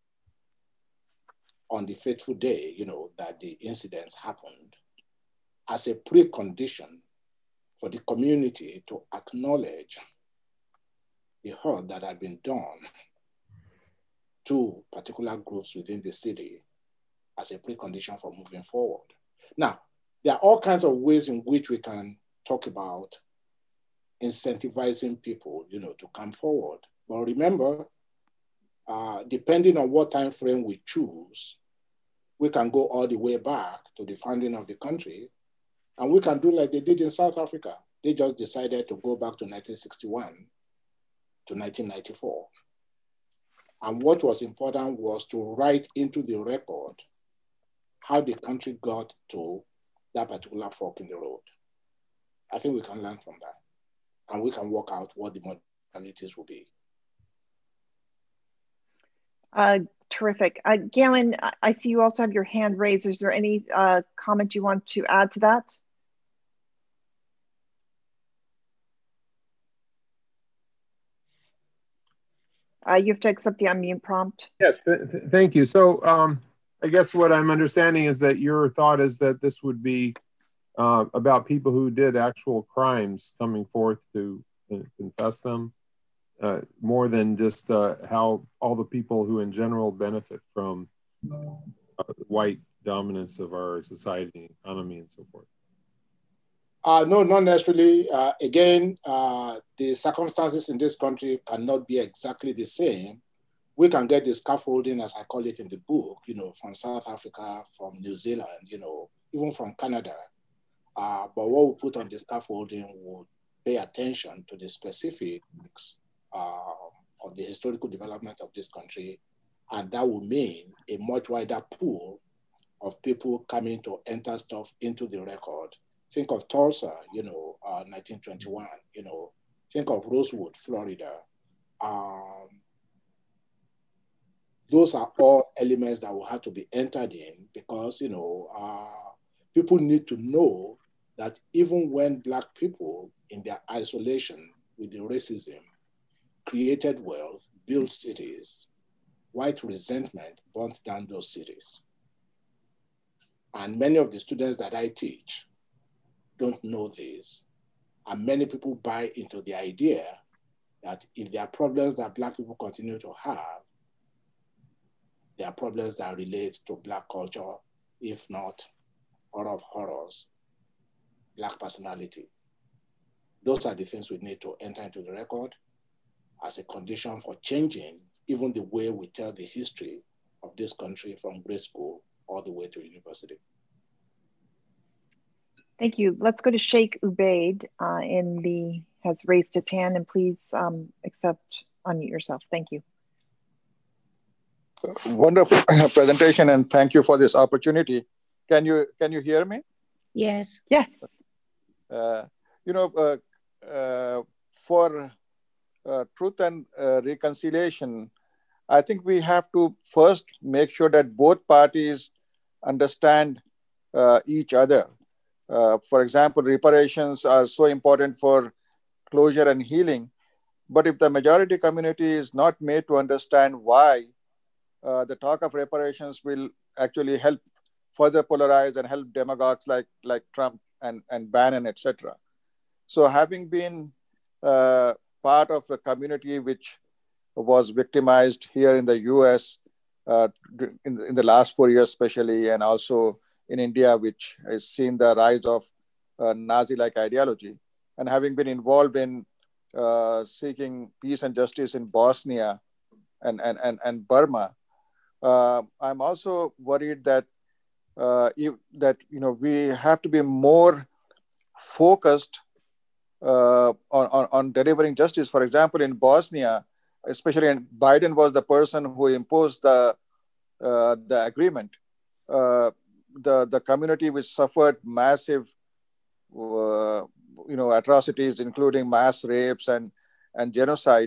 on the fateful day, you know, that the incidents happened, as a precondition for the community to acknowledge the hurt that had been done to particular groups within the city as a precondition for moving forward. Now, there are all kinds of ways in which we can talk about incentivizing people, you know, to come forward. But remember, depending on what time frame we choose, we can go all the way back to the founding of the country, and we can do like they did in South Africa. They just decided to go back to 1961 to 1994. And what was important was to write into the record how the country got to that particular fork in the road. I think we can learn from that, and we can work out what the modalities will be. Terrific. Galen, I see you also have your hand raised. Is there any comment you want to add to that? You have to accept the unmute prompt. Yes, thank you. So I guess what I'm understanding is that your thought is that this would be about people who did actual crimes coming forth to confess them, more than just how all the people who in general benefit from white dominance of our society, economy, and so forth. No, not necessarily. Again, the circumstances in this country cannot be exactly the same. We can get the scaffolding, as I call it in the book, you know, from South Africa, from New Zealand, you know, even from Canada. But what we put on the scaffolding would pay attention to the specifics of the historical development of this country. And that will mean a much wider pool of people coming to enter stuff into the record. Think of Tulsa, you know, 1921, you know, think of Rosewood, Florida. those are all elements that will have to be entered in because, people need to know that even when Black people in their isolation with the racism created wealth, built cities, white resentment burnt down those cities. And many of the students that I teach don't know this. And many people buy into the idea that if there are problems that Black people continue to have, there are problems that relate to Black culture, if not horror of horrors, Black personality. Those are the things we need to enter into the record as a condition for changing even the way we tell the history of this country from grade school all the way to university. Thank you. Let's go to Sheikh Ubaid has raised his hand, and please unmute yourself. Thank you. Wonderful presentation, and thank you for this opportunity. Can you hear me? Yes. Yes. For truth and reconciliation, I think we have to first make sure that both parties understand each other. For example, reparations are so important for closure and healing, but if the majority community is not made to understand why, the talk of reparations will actually help further polarize and help demagogues like Trump and Bannon, etc. So having been part of a community which was victimized here in the US in the last 4 years especially, and also in India, which has seen the rise of Nazi-like ideology, and having been involved in seeking peace and justice in Bosnia and Burma, I'm also worried that we have to be more focused on delivering justice. For example, in Bosnia, especially Biden was the person who imposed the agreement. The community which suffered massive atrocities, including mass rapes and genocide,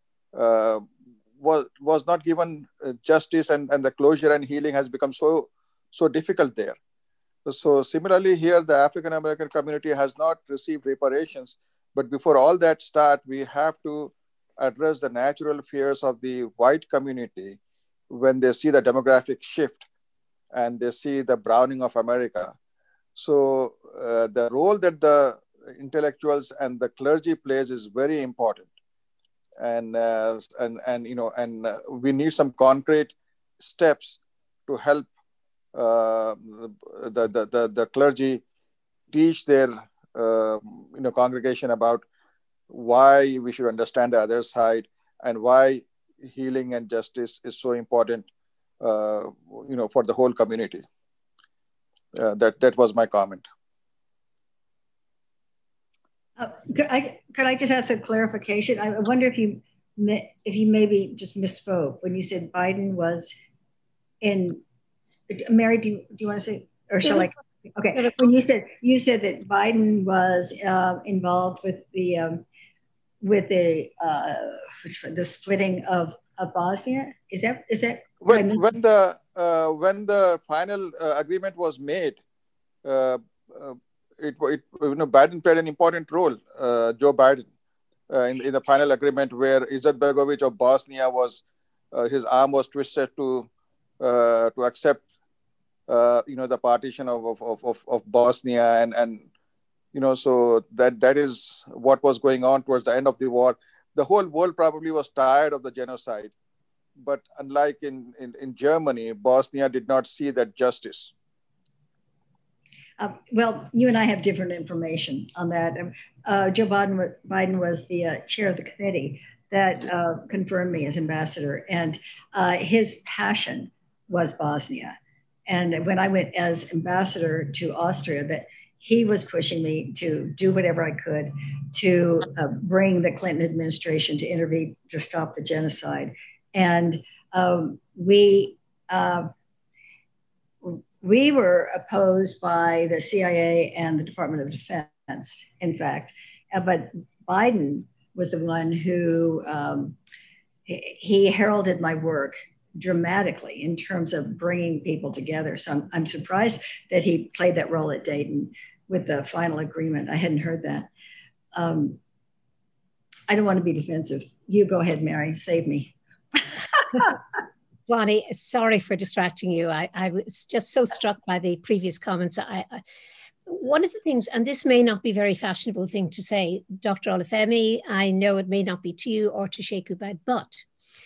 was not given justice, and the closure and healing has become so difficult there. So similarly here, the African American community has not received reparations, but before all that start, we have to address the natural fears of the white community when they see the demographic shift and they see the browning of America. So the role that the intellectuals and the clergy plays is very important. And we need some concrete steps to help the clergy teach their congregation about why we should understand the other side and why healing and justice is so important for the whole community. That was my comment. Could I just ask a clarification? I wonder if you maybe just misspoke when you said Biden was in. Mary, do you want to say, or shall I? Okay. When you said that Biden was involved with the splitting of Bosnia, is that when the final agreement was made, Biden played an important role. Joe Biden in the final agreement, where Izetbegovic of Bosnia was his arm was twisted to accept the partition of Bosnia, and so that is what was going on towards the end of the war. The whole world probably was tired of the genocide, but unlike in Germany, Bosnia did not see that justice. Well, you and I have different information on that. Joe Biden was the chair of the committee that confirmed me as ambassador, and his passion was Bosnia. And when I went as ambassador to Austria, that he was pushing me to do whatever I could to bring the Clinton administration to intervene to stop the genocide. And we were opposed by the CIA and the Department of Defense, in fact. But Biden was the one who he heralded my work dramatically in terms of bringing people together. So I'm surprised that he played that role at Dayton with the final agreement. I hadn't heard that. I don't want to be defensive. You go ahead, Mary, save me. Lonnie, sorry for distracting you. I was just so struck by the previous comments. One of the things, and this may not be a very fashionable thing to say, Dr. Olufemi, I know it may not be to you or to Sheikh Ubaid, but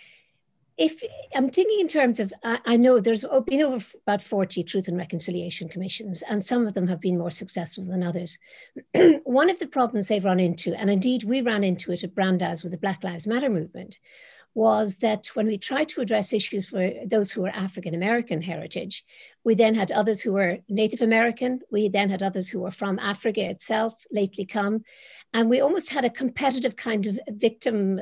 if I'm thinking in terms of, I know there's been over about 40 Truth and Reconciliation Commissions, and some of them have been more successful than others. One of the problems they've run into, and indeed we ran into it at Brandeis with the Black Lives Matter movement, was that when we tried to address issues for those who were African-American heritage, we then had others who were Native American, we then had others who were from Africa itself, lately come, and we almost had a competitive kind of victim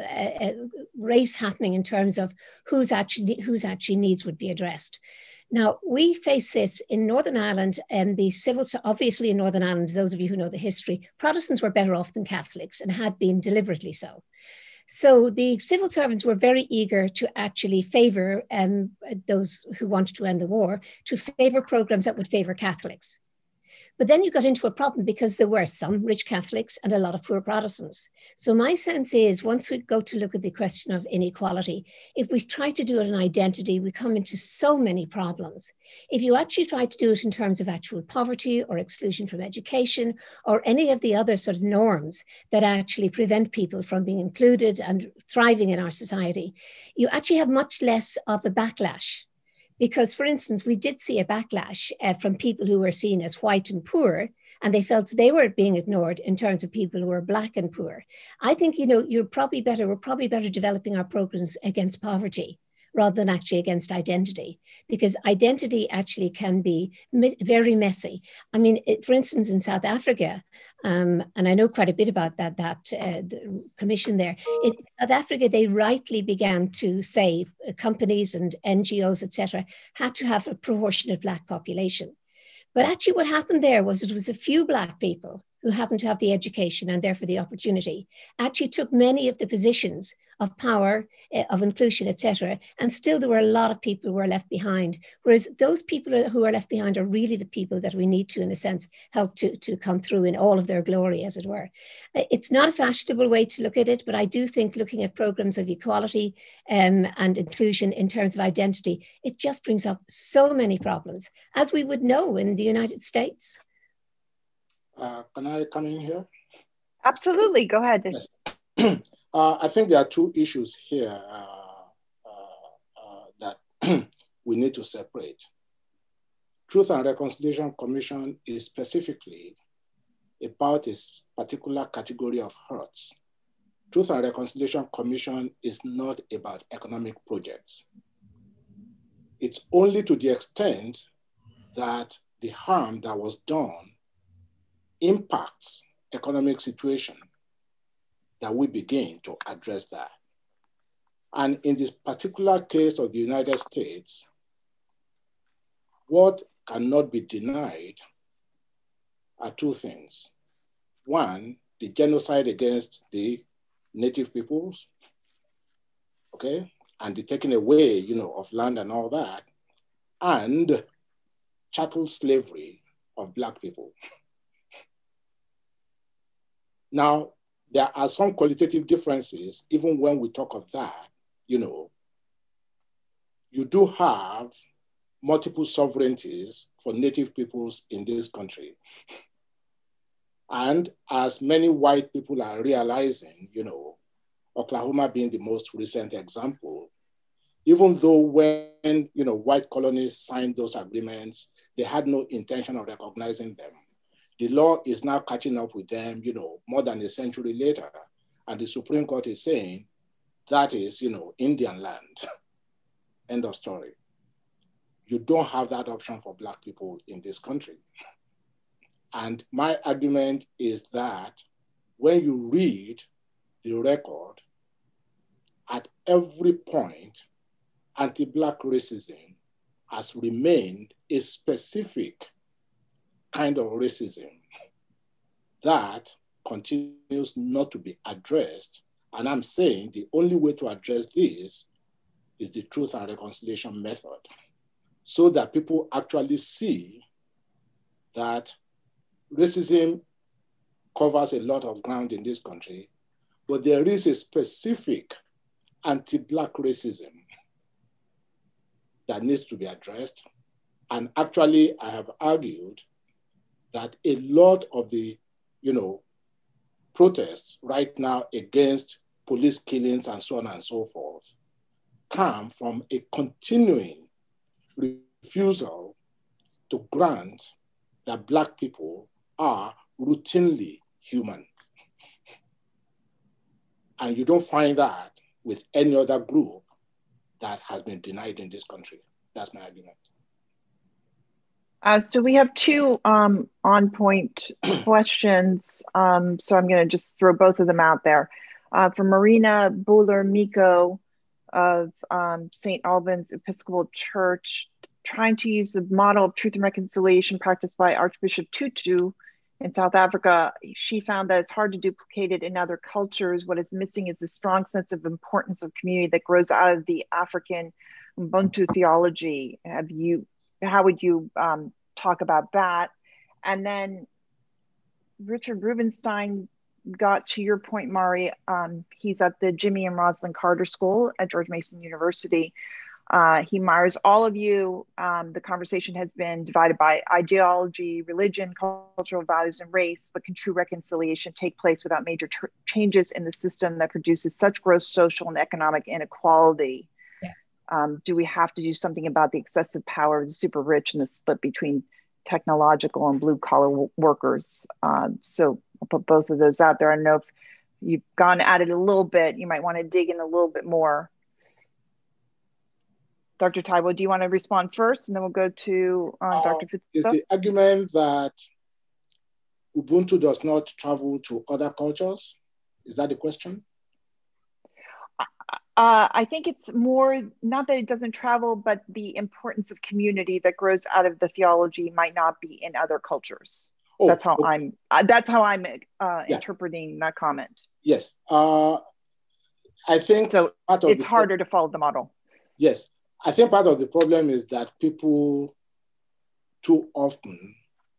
race happening in terms of whose actually needs would be addressed. Now, we face this in Northern Ireland, and obviously in Northern Ireland, those of you who know the history, Protestants were better off than Catholics and had been deliberately so. So the civil servants were very eager to actually favour those who wanted to end the war, to favour programmes that would favour Catholics. But then you got into a problem because there were some rich Catholics and a lot of poor Protestants. So my sense is once we go to look at the question of inequality, if we try to do it in identity, we come into so many problems. If you actually try to do it in terms of actual poverty or exclusion from education or any of the other sort of norms that actually prevent people from being included and thriving in our society, you actually have much less of a backlash. Because, for instance, we did see a backlash from people who were seen as white and poor, and they felt they were being ignored in terms of people who were Black and poor. I think, we're probably better developing our programs against poverty rather than actually against identity, because identity actually can be very messy. I mean, for instance, in South Africa, and I know quite a bit about the commission there. In South Africa, they rightly began to say companies and NGOs, etc., had to have a proportionate Black population. But actually what happened there was it was a few Black people who happened to have the education and therefore the opportunity, actually took many of the positions of power, of inclusion, etc. And still there were a lot of people who were left behind. Whereas those people who are left behind are really the people that we need to, in a sense, help to come through in all of their glory, as it were. It's not a fashionable way to look at it, but I do think looking at programs of equality and inclusion in terms of identity, it just brings up so many problems, as we would know in the United States. Can I come in here? Absolutely, go ahead. Yes. I think there are two issues here that we need to separate. Truth and Reconciliation Commission is specifically about a particular category of hurts. Truth and Reconciliation Commission is not about economic projects. It's only to the extent that the harm that was done impacts economic situation that we begin to address that. And in this particular case of the United States, what cannot be denied are two things. One, the genocide against the native peoples, okay? And the taking away, of land and all that, and chattel slavery of Black people. Now, there are some qualitative differences, even when we talk of that, you do have multiple sovereignties for native peoples in this country. And as many white people are realizing, Oklahoma being the most recent example, even though when, white colonies signed those agreements, they had no intention of recognizing them. The law is now catching up with them, more than a century later. And the Supreme Court is saying that is, Indian land. End of story. You don't have that option for Black people in this country. And my argument is that when you read the record, at every point, anti-Black racism has remained a specific kind of racism that continues not to be addressed. And I'm saying the only way to address this is the Truth and Reconciliation method, so that people actually see that racism covers a lot of ground in this country, but there is a specific anti-Black racism that needs to be addressed. And actually, I have argued that a lot of the, protests right now against police killings and so on and so forth come from a continuing refusal to grant that Black people are routinely human. And you don't find that with any other group that has been denied in this country. That's my argument. So we have two on-point questions. So I'm going to just throw both of them out there. From Marina Buller-Miko of St. Albans Episcopal Church, trying to use the model of truth and reconciliation practiced by Archbishop Tutu in South Africa. She found that it's hard to duplicate it in other cultures. What is missing is a strong sense of importance of community that grows out of the African Ubuntu theology. How would you talk about that? And then Richard Rubenstein got to your point, Mari. He's at the Jimmy and Rosalind Carter School at George Mason University. He admires all of you. The conversation has been divided by ideology, religion, cultural values, and race, but can true reconciliation take place without major changes in the system that produces such gross social and economic inequality? Do we have to do something about the excessive power of the super rich and the split between technological and blue collar workers? So I'll put both of those out there. I don't know if you've gone at it a little bit. You might want to dig in a little bit more. Dr. Taiwo, do you want to respond first, and then we'll go to Dr. Fitzgerald? Is the argument that Ubuntu does not travel to other cultures? Is that the question? I think it's more, not that it doesn't travel, but the importance of community that grows out of the theology might not be in other cultures. Oh, that's how okay. I'm interpreting that comment. Yes. I think so it's harder to follow the model. Yes. I think part of the problem is that people too often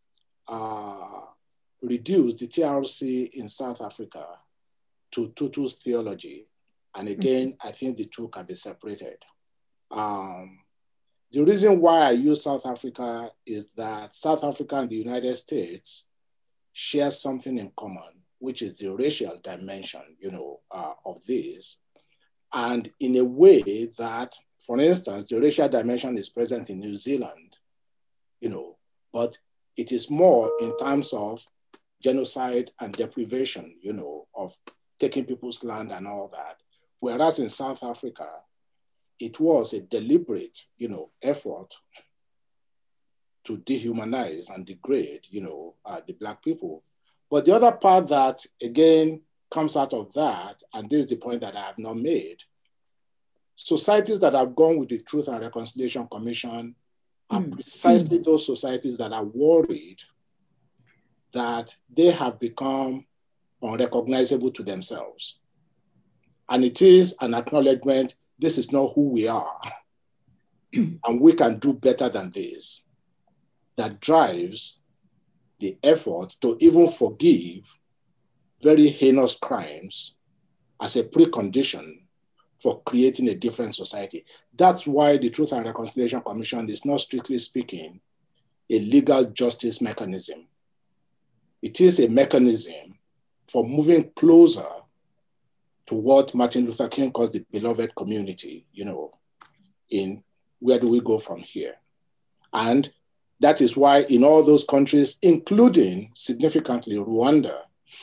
reduce the TRC in South Africa to Tutu's theology. And again, I think the two can be separated. The reason why I use South Africa is that South Africa and the United States share something in common, which is the racial dimension, of this. And in a way that, for instance, the racial dimension is present in New Zealand, but it is more in terms of genocide and deprivation, of taking people's land and all that. Whereas in South Africa, it was a deliberate, effort to dehumanize and degrade, the Black people. But the other part that, again, comes out of that, and this is the point that I have not made, societies that have gone with the Truth and Reconciliation Commission are precisely those societies that are worried that they have become unrecognizable to themselves. And it is an acknowledgement, this is not who we are, and we can do better than this, that drives the effort to even forgive very heinous crimes as a precondition for creating a different society. That's why the Truth and Reconciliation Commission is not, strictly speaking, a legal justice mechanism. It is a mechanism for moving closer to what Martin Luther King calls the beloved community, in where do we go from here? And that is why in all those countries, including significantly Rwanda,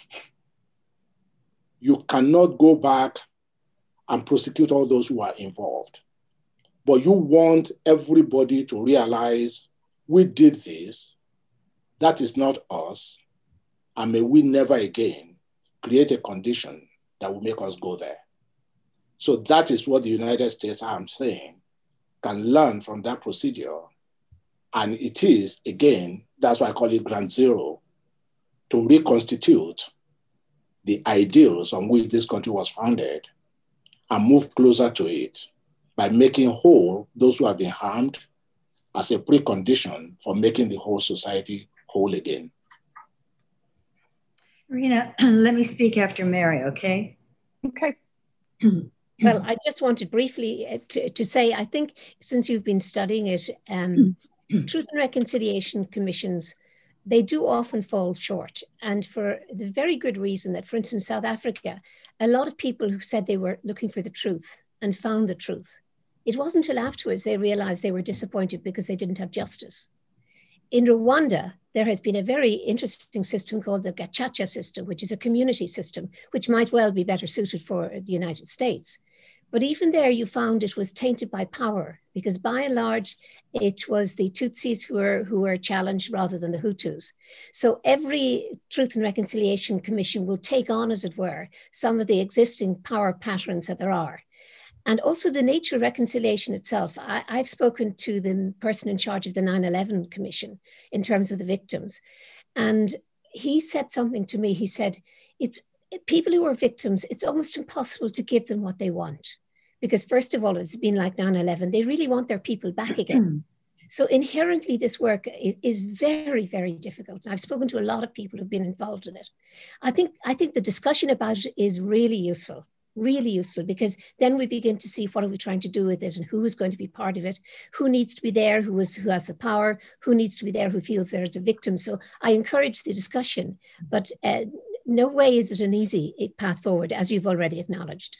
you cannot go back and prosecute all those who are involved. But you want everybody to realize we did this, that is not us, and may we never again create a condition that will make us go there. So that is what the United States, I'm saying, can learn from that procedure. And it is, again, that's why I call it ground zero, to reconstitute the ideals on which this country was founded and move closer to it by by making whole those who have been harmed as a precondition for making the whole society whole again. Rena, let me speak after Mary, okay? Okay. Well, I just wanted briefly to say, I think since you've been studying it, Truth and Reconciliation Commissions, they do often fall short. And for the very good reason that, for instance, South Africa, a lot of people who said they were looking for the truth and found the truth. It wasn't until afterwards they realized they were disappointed because they didn't have justice. In Rwanda, there has been a very interesting system called the Gacaca system, which is a community system, which might well be better suited for the United States. But even there, you found it was tainted by power, because by and large, it was the Tutsis who were challenged rather than the Hutus. So every Truth and Reconciliation Commission will take on, as it were, some of the existing power patterns that there are. And also the nature of reconciliation itself. I've spoken to the person in charge of the 9/11 Commission in terms of the victims. And he said something to me. He said, it's people who are victims, it's almost impossible to give them what they want. Because first of all, it's been like 9/11. They really want their people back again. So inherently, this work is very, very difficult. And I've spoken to a lot of people who've been involved in it. I think the discussion about it is really useful, because then we begin to see what are we trying to do with it and who is going to be part of it, who needs to be there, who has the power, who needs to be there, who feels there is a victim. So I encourage the discussion, but no way is it an easy path forward, as you've already acknowledged.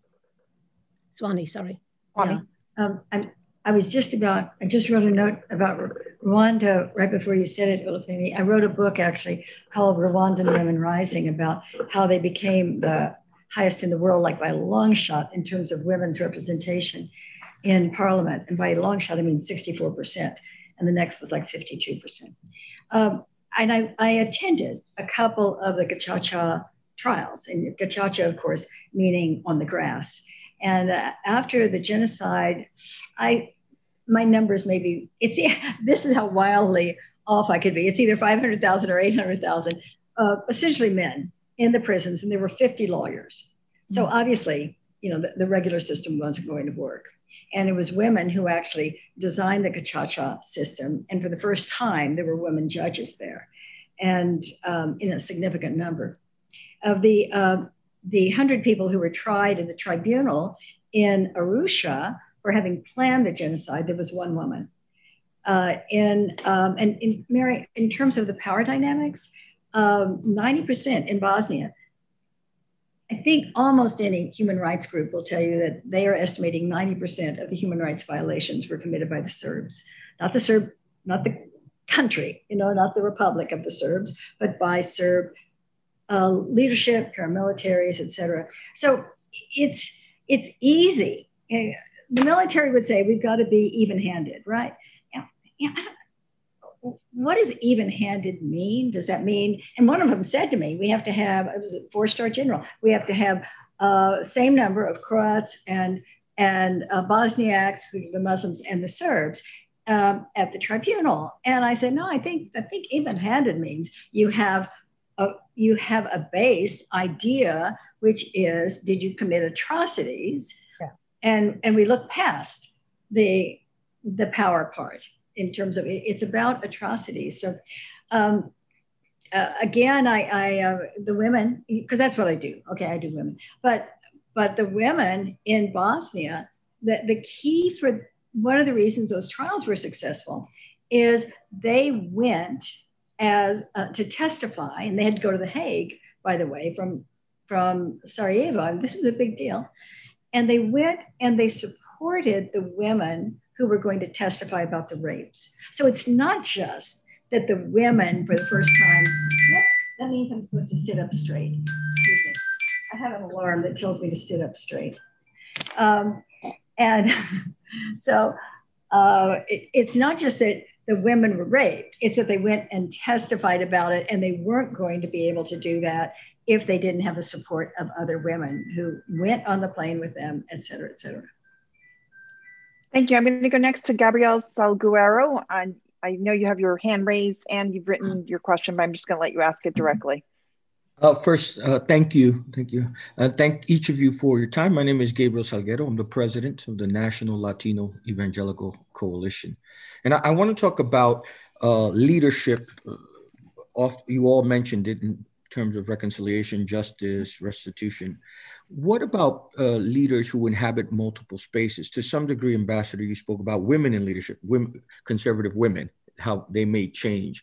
Swani, sorry. Yeah. I just wrote a note about Rwanda right before you said it, Olufemi. I wrote a book actually called Rwandan Women Rising about how they became the highest in the world, like by a long shot in terms of women's representation in parliament. And by a long shot, I mean 64%. And the next was like 52%. And I attended a couple of the Gacaca trials. And Gacaca, of course, meaning on the grass. And after the genocide, my numbers maybe, this is how wildly off I could be. It's either 500,000 or 800,000, essentially men in the prisons, and there were 50 lawyers. So obviously, the regular system wasn't going to work. And it was women who actually designed the Gacaca system. And for the first time, there were women judges there, and in a significant number. Of the 100 people who were tried in the tribunal in Arusha for having planned the genocide, there was one woman. And Mary, in terms of the power dynamics, 90% in Bosnia, I think almost any human rights group will tell you that they are estimating 90% of the human rights violations were committed by the Serbs. Not the country, not the Republic of the Serbs, but by Serb leadership, paramilitaries, et cetera. So it's easy. The military would say we've got to be even-handed, right? What does even-handed mean? Does that mean, and one of them said to me, we have to have, it was a 4-star general, we have to have same number of Croats and Bosniaks, the Muslims and the Serbs at the tribunal. And I said, no, I think even-handed means you have a base idea, which is, did you commit atrocities? Yeah. And we look past the power part in terms of it's about atrocities. So again, the women, because that's what I do. Okay, I do women, but the women in Bosnia, the key for one of the reasons those trials were successful is they went to testify, and they had to go to The Hague, by the way, from Sarajevo. And this was a big deal. And they went and they supported the women who were going to testify about the rapes. So it's not just that the women, for the first time, whoops, that means I'm supposed to sit up straight. Excuse me. I have an alarm that tells me to sit up straight. And so it's not just that the women were raped, it's that they went and testified about it, and they weren't going to be able to do that if they didn't have the support of other women who went on the plane with them, et cetera, et cetera. Thank you. I'm going to go next to Gabrielle Salguero. I know you have your hand raised and you've written your question, but I'm just going to let you ask it directly. First, thank you. Thank each of you for your time. My name is Gabriel Salguero. I'm the president of the National Latino Evangelical Coalition. And I want to talk about leadership. You all mentioned it in terms of reconciliation, justice, restitution. What about leaders who inhabit multiple spaces? To some degree, Ambassador, you spoke about women in leadership, conservative women, how they may change.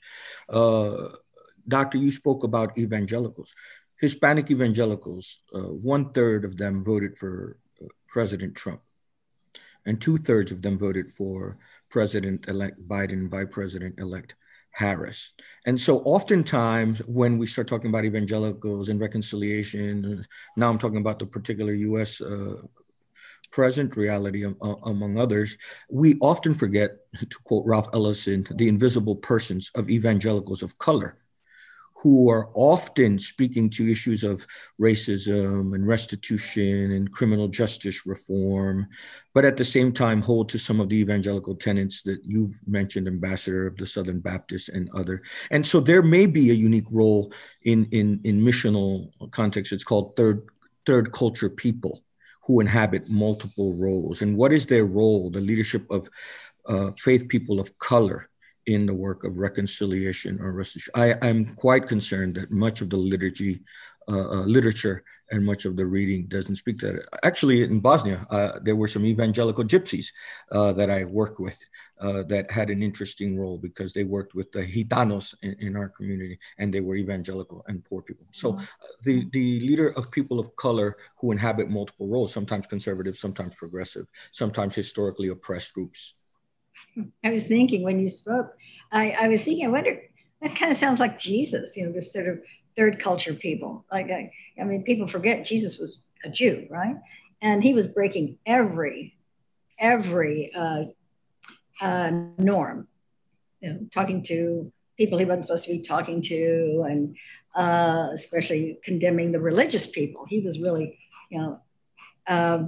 Doctor, you spoke about evangelicals. Hispanic evangelicals, 1/3 of them voted for President Trump, and 2/3 of them voted for President-elect Biden, Vice President-elect Harris. And so oftentimes when we start talking about evangelicals and reconciliation, now I'm talking about the particular US present reality among others, we often forget, to quote Ralph Ellison, the invisible persons of evangelicals of color, who are often speaking to issues of racism and restitution and criminal justice reform, but at the same time hold to some of the evangelical tenets that you've mentioned, Ambassador, of the Southern Baptists and other. And so there may be a unique role in missional context. It's called third culture people who inhabit multiple roles. And what is their role, the leadership of faith people of color in the work of reconciliation or restitution? I'm quite concerned that much of the literature and much of the reading doesn't speak to that. Actually, in Bosnia, there were some evangelical gypsies that I worked with that had an interesting role because they worked with the Gitanos in our community, and they were evangelical and poor people. So the leader of people of color who inhabit multiple roles, sometimes conservative, sometimes progressive, sometimes historically oppressed groups. I was thinking when you spoke, I was thinking, I wonder, that kind of sounds like Jesus, this sort of third culture people. Like, I mean, people forget Jesus was a Jew, right? And he was breaking every norm, talking to people he wasn't supposed to be talking to, and especially condemning the religious people. He was really, a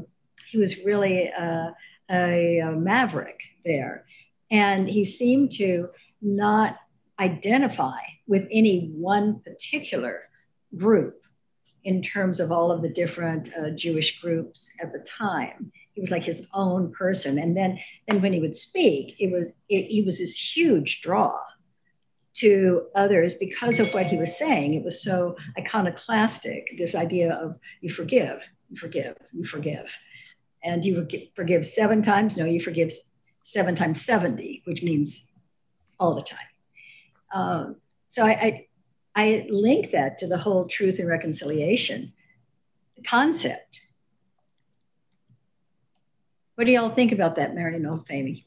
maverick there. And he seemed to not identify with any one particular group in terms of all of the different Jewish groups at the time. He was like his own person. And then when he would speak, he was this huge draw to others because of what he was saying. It was so iconoclastic, this idea of you forgive, you forgive, you forgive. And you forgive 7 times? No, you forgive 7 times 70, which means all the time. So I link that to the whole truth and reconciliation concept. What do y'all think about that, Marian Olfani?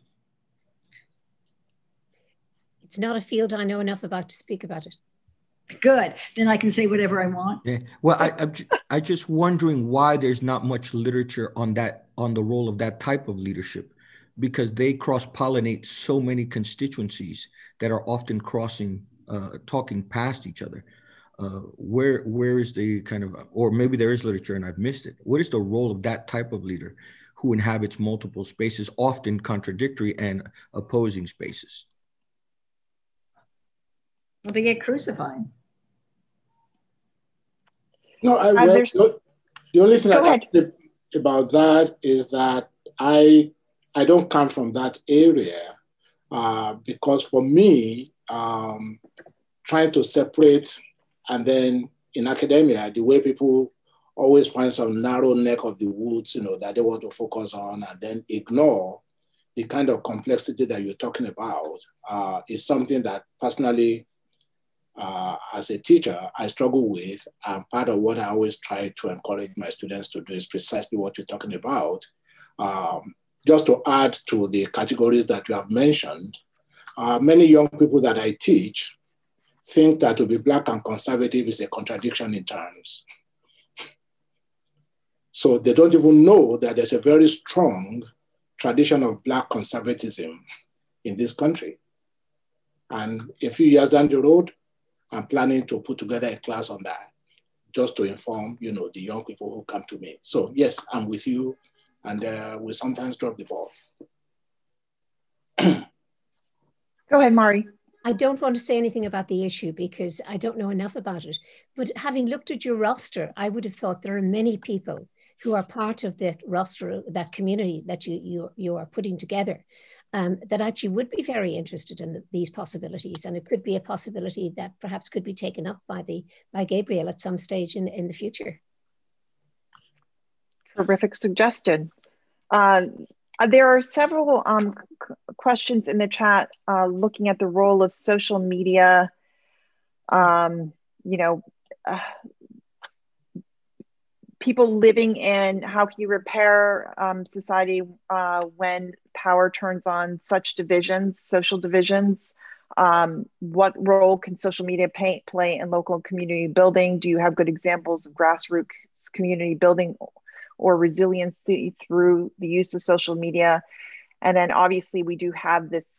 It's not a field I know enough about to speak about it. Good. Then I can say whatever I want. Yeah. Well, I'm just wondering why there's not much literature on the role of that type of leadership, because they cross-pollinate so many constituencies that are often talking past each other. Where is the kind of, or maybe there is literature and I've missed it. What is the role of that type of leader who inhabits multiple spaces, often contradictory and opposing spaces? Well, they get crucified. No, the only thing I can say about that is that I don't come from that area because for me, trying to separate, and then in academia, the way people always find some narrow neck of the woods, that they want to focus on and then ignore the kind of complexity that you're talking about is something that personally, as a teacher, I struggle with. And part of what I always try to encourage my students to do is precisely what you're talking about. Just to add to the categories that you have mentioned, many young people that I teach think that to be Black and conservative is a contradiction in terms. So they don't even know that there's a very strong tradition of Black conservatism in this country. And a few years down the road, I'm planning to put together a class on that, just to inform, the young people who come to me. So yes, I'm with you, and we sometimes drop the ball. Go ahead, Mari. I don't want to say anything about the issue because I don't know enough about it. But having looked at your roster, I would have thought there are many people who are part of that roster, that community that you are putting together, that actually would be very interested in these possibilities. And it could be a possibility that perhaps could be taken up by Gabriel at some stage in the future. Terrific suggestion. There are several questions in the chat looking at the role of social media, people living in, how can you repair society when power turns on such divisions, social divisions? What role can social media play in local community building? Do you have good examples of grassroots community building or resiliency through the use of social media? And then obviously we do have the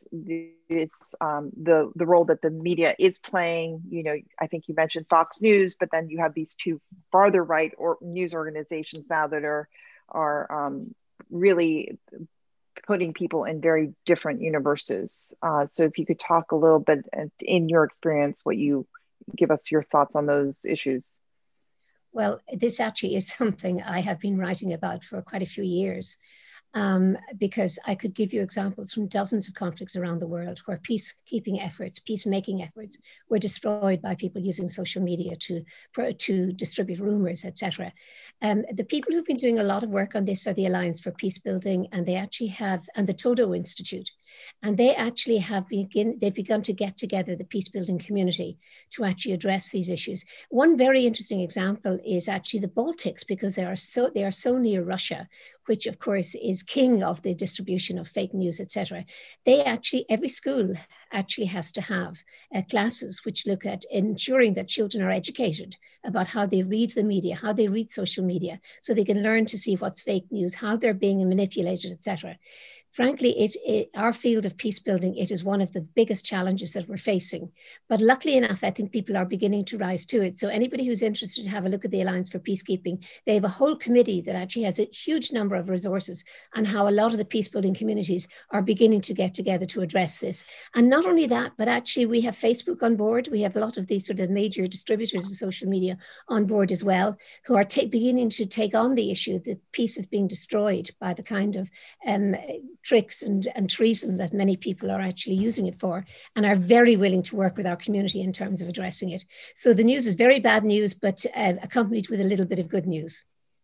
role that the media is playing. I think you mentioned Fox News, but then you have these two farther right news organizations now that are really putting people in very different universes. So if you could talk a little bit in your experience, give us your thoughts on those issues. Well, this actually is something I have been writing about for quite a few years. Because I could give you examples from dozens of conflicts around the world where peacekeeping efforts, peacemaking efforts were destroyed by people using social media to distribute rumors, etc. The people who've been doing a lot of work on this are the Alliance for Peace Building, and they actually have, and the Todo Institute, and they actually have begun to get together the peace building community to actually address these issues. One very interesting example is actually the Baltics, because they are so near Russia, which of course is king of the distribution of fake news, etc. They actually, every school actually has to have classes which look at ensuring that children are educated about how they read the media, how they read social media, so they can learn to see what's fake news, how they're being manipulated, etc. Frankly, our field of peace building, it is one of the biggest challenges that we're facing. But luckily enough, I think people are beginning to rise to it. So anybody who's interested to have a look at the Alliance for Peacekeeping, they have a whole committee that actually has a huge number of resources on how a lot of the peace building communities are beginning to get together to address this. And not only that, but actually we have Facebook on board. We have a lot of these sort of major distributors of social media on board as well, who are beginning to take on the issue that peace is being destroyed by the kind of tricks and treason that many people are actually using it for, and are very willing to work with our community in terms of addressing it. So the news is very bad news, but accompanied with a little bit of good news.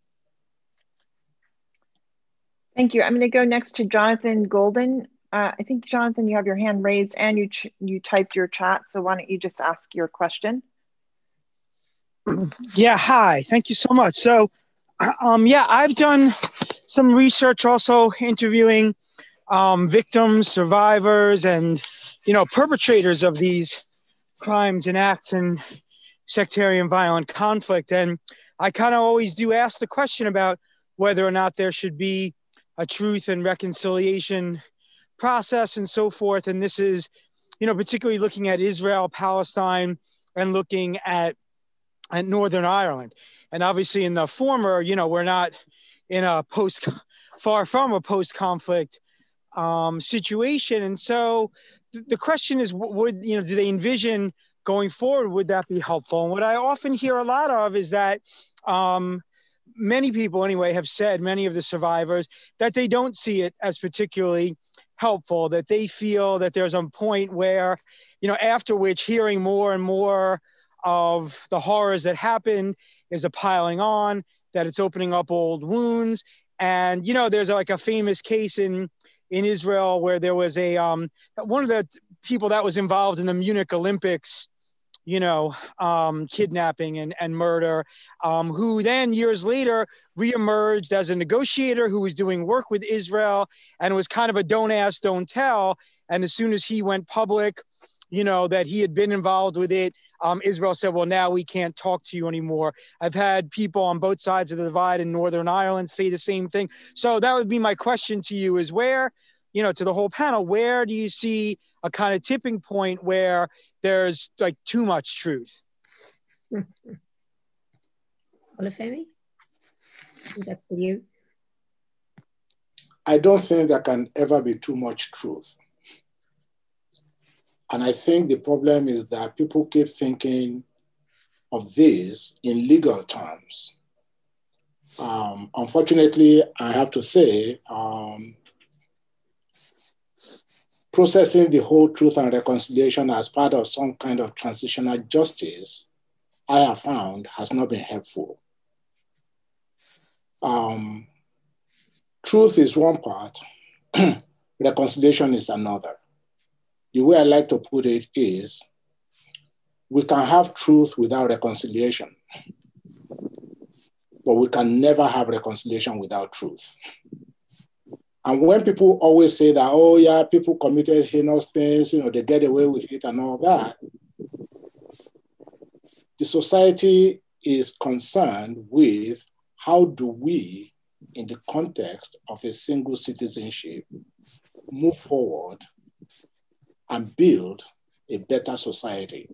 Thank you. I'm going to go next to Jonathan Golden. I think, Jonathan, you have your hand raised and you typed your chat. So why don't you just ask your question? Yeah, hi. Thank you so much. So, yeah, I've done some research also interviewing victims, survivors, and, perpetrators of these crimes and acts and sectarian violent conflict. And I kind of always do ask the question about whether or not there should be a truth and reconciliation process and so forth. And this is, particularly looking at Israel, Palestine, and looking at Northern Ireland. And obviously in the former, we're not in a far from a post-conflict situation. And so the question is, do they envision going forward? Would that be helpful? And what I often hear a lot of is that many people anyway have said, many of the survivors, that they don't see it as particularly helpful, that they feel that there's a point where, after which hearing more and more of the horrors that happened is a piling on, that it's opening up old wounds. And, there's like a famous case in Israel where there was one of the people that was involved in the Munich Olympics, kidnapping and murder, who then years later reemerged as a negotiator who was doing work with Israel and was kind of a don't ask, don't tell. And as soon as he went public, that he had been involved with it, Israel said, well, now we can't talk to you anymore. I've had people on both sides of the divide in Northern Ireland say the same thing. So that would be my question to you, is where, to the whole panel, where do you see a kind of tipping point where there's like too much truth? Olufemi, that's for you. I don't think there can ever be too much truth. And I think the problem is that people keep thinking of this in legal terms. Unfortunately, I have to say, processing the whole Truth and Reconciliation as part of some kind of transitional justice, I have found has not been helpful. Truth is one part, reconciliation is another. The way I like to put it is, we can have truth without reconciliation, but we can never have reconciliation without truth. And when people always say that, oh yeah, people committed heinous things, they get away with it and all that, the society is concerned with how do we, in the context of a single citizenship, move forward and build a better society.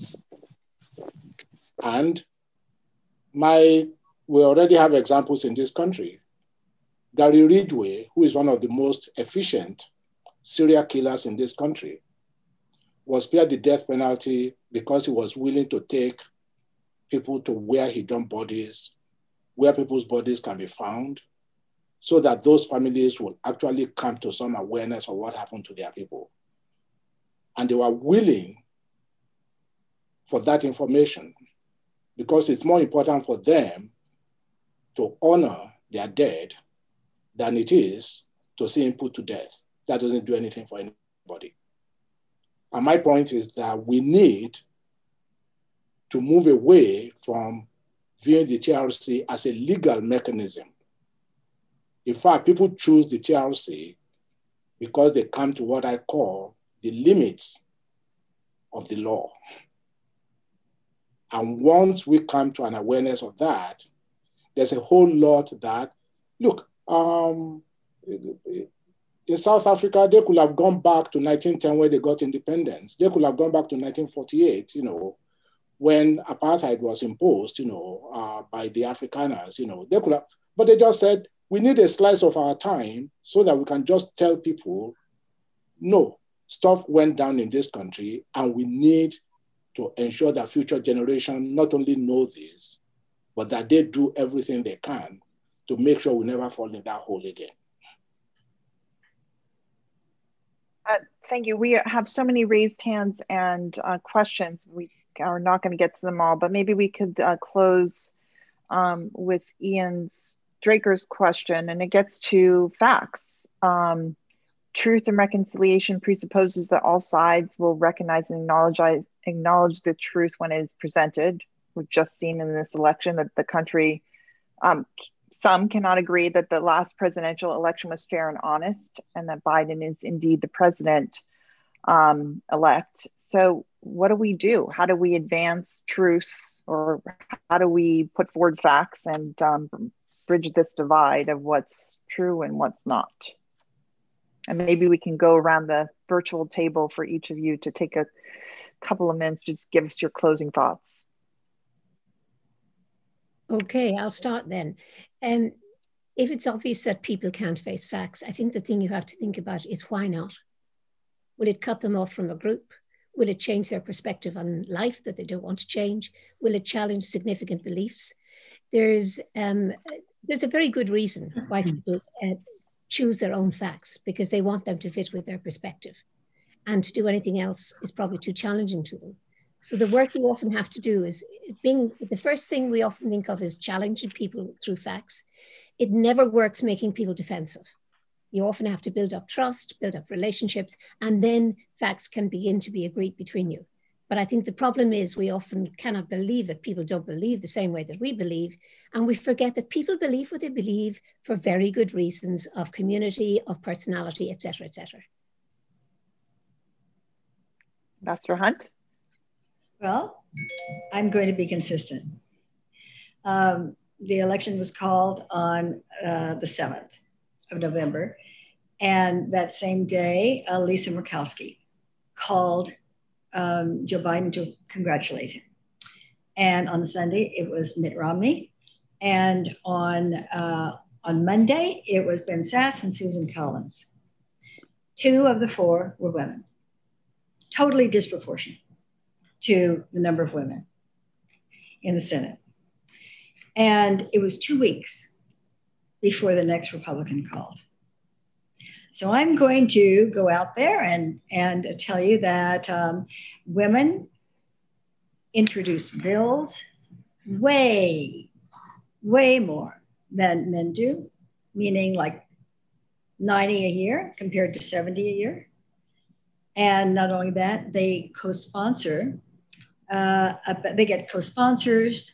And we already have examples in this country. Gary Ridgway, who is one of the most efficient serial killers in this country, was spared the death penalty because he was willing to take people to where he dumped bodies, where people's bodies can be found, so that those families will actually come to some awareness of what happened to their people. And they were willing for that information because it's more important for them to honor their dead than it is to see him put to death. That doesn't do anything for anybody. And my point is that we need to move away from viewing the TRC as a legal mechanism. In fact, people choose the TRC because they come to what I call the limits of the law. And once we come to an awareness of that, there's a whole lot that, look, in South Africa, they could have gone back to 1910 when they got independence. They could have gone back to 1948, when apartheid was imposed, by the Afrikaners, they could have, but they just said, we need a slice of our time so that we can just tell people, no, stuff went down in this country and we need to ensure that future generations not only know this, but that they do everything they can to make sure we never fall in that hole again. Thank you. We have so many raised hands and questions. We are not going to get to them all, but maybe we could close with Ian's Draker's question, and it gets to facts. Truth and reconciliation presupposes that all sides will recognize and acknowledge the truth when it is presented. We've just seen in this election that the country, some cannot agree that the last presidential election was fair and honest, and that Biden is indeed the president elect. So what do we do? How do we advance truth, or how do we put forward facts and bridge this divide of what's true and what's not? And maybe we can go around the virtual table for each of you to take a couple of minutes to just give us your closing thoughts. Okay, I'll start then. If it's obvious that people can't face facts, I think the thing you have to think about is why not? Will it cut them off from a group? Will it change their perspective on life that they don't want to change? Will it challenge significant beliefs? There's a very good reason why people choose their own facts, because they want them to fit with their perspective. And to do anything else is probably too challenging to them. So the work you often have to do is the first thing we often think of is challenging people through facts. It never works making people defensive. You often have to build up trust, build up relationships, and then facts can begin to be agreed between you. But I think the problem is we often cannot believe that people don't believe the same way that we believe. And we forget that people believe what they believe for very good reasons of community, of personality, et cetera, et cetera. Ambassador Hunt? Well, I'm going to be consistent. The election was called on the 7th of November. And that same day, Lisa Murkowski called Joe Biden to congratulate him. And on Sunday, it was Mitt Romney. And on Monday, it was Ben Sasse and Susan Collins. 2 of the 4 were women. totally disproportionate to the number of women in the Senate. And it was 2 weeks before the next Republican called. So I'm going to go out there and tell you that women introduce bills way more than men do, meaning like 90 a year compared to 70 a year. And not only that, they co-sponsor, they get co-sponsorships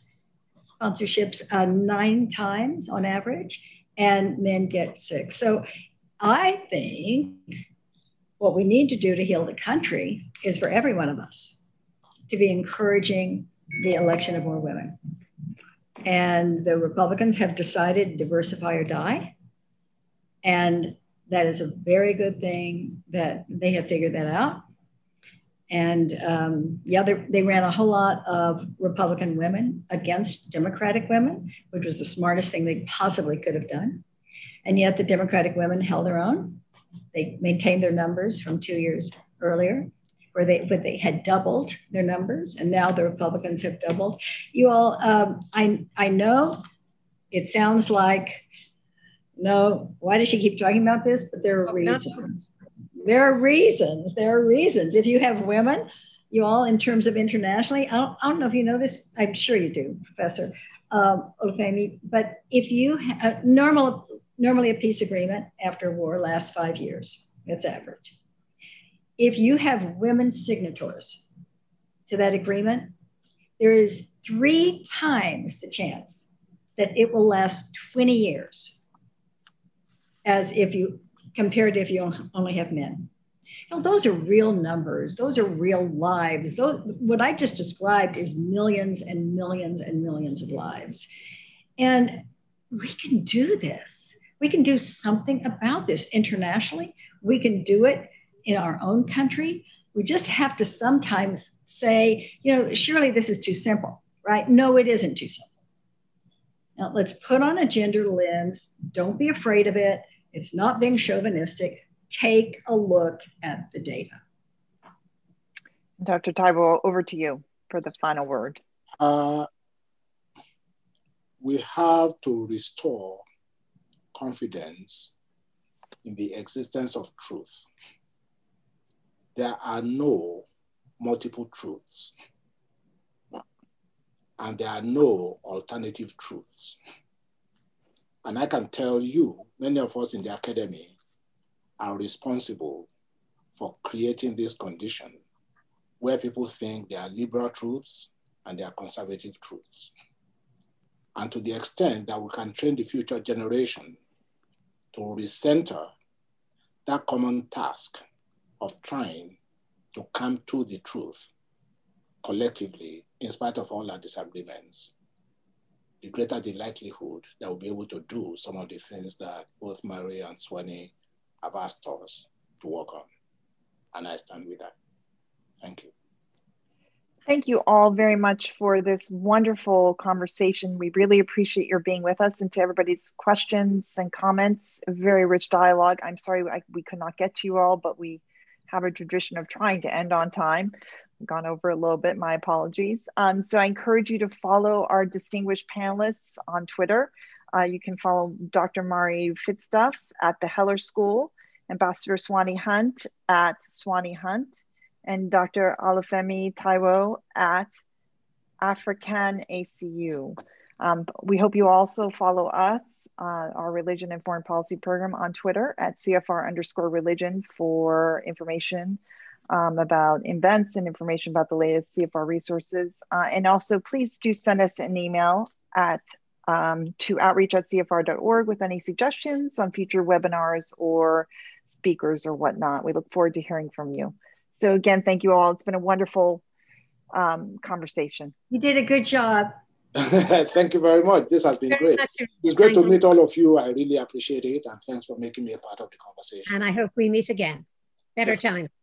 9 times on average, and men get 6. So I think what we need to do to heal the country is for every one of us to be encouraging the election of more women. And the Republicans have decided diversify or die. And that is a very good thing that they have figured that out. And they ran a whole lot of Republican women against Democratic women, which was the smartest thing they possibly could have done. And yet the Democratic women held their own. They maintained their numbers from 2 years earlier, but they had doubled their numbers, and now the Republicans have doubled. You all, I know it sounds like, no, why does she keep talking about this? But there are reasons. There are reasons. If you have women, you all, in terms of internationally, I don't know if you know this. I'm sure you do, Professor Olufemi. But if you have normally a peace agreement after war lasts 5 years. It's average. If you have women signatories to that agreement, there is 3 times the chance that it will last 20 years, as if you compared to if you only have men. You know, those are real numbers. Those are real lives. What I just described is millions and millions and millions of lives. And we can do this. We can do something about this internationally. We can do it in our own country. We just have to sometimes say, you know, surely this is too simple, right? No, it isn't too simple. Now let's put on a gender lens. Don't be afraid of it. It's not being chauvinistic. Take a look at the data. Dr. Taiwo, over to you for the final word. We have to restore confidence in the existence of truth. There are no multiple truths, and there are no alternative truths. And I can tell you, many of us in the academy are responsible for creating this condition where people think there are liberal truths and there are conservative truths. And to the extent that we can train the future generation to recenter that common task of trying to come to the truth collectively, in spite of all our disagreements, the greater the likelihood that we'll be able to do some of the things that both Mary and Swanee have asked us to work on. And I stand with that. Thank you. Thank you all very much for this wonderful conversation. We really appreciate your being with us, and to everybody's questions and comments, a very rich dialogue. I'm sorry we could not get to you all, but we have a tradition of trying to end on time. We've gone over a little bit, my apologies. So I encourage you to follow our distinguished panelists on Twitter. You can follow Dr. Mari Fitzduff at the Heller School, Ambassador Swanee Hunt at Swanee Hunt, and Dr. Olufemi Taiwo at African ACU. We hope you also follow us, our Religion and Foreign Policy program, on Twitter at CFR_religion for information about events and information about the latest CFR resources. And also please do send us an email at to outreach@cfr.org with any suggestions on future webinars or speakers or whatnot. We look forward to hearing from you. So again, thank you all. It's been a wonderful conversation. You did a good job. Thank you very much. This has been great. It's great to meet all of you. I really appreciate it. And thanks for making me a part of the conversation. And I hope we meet again. Better time.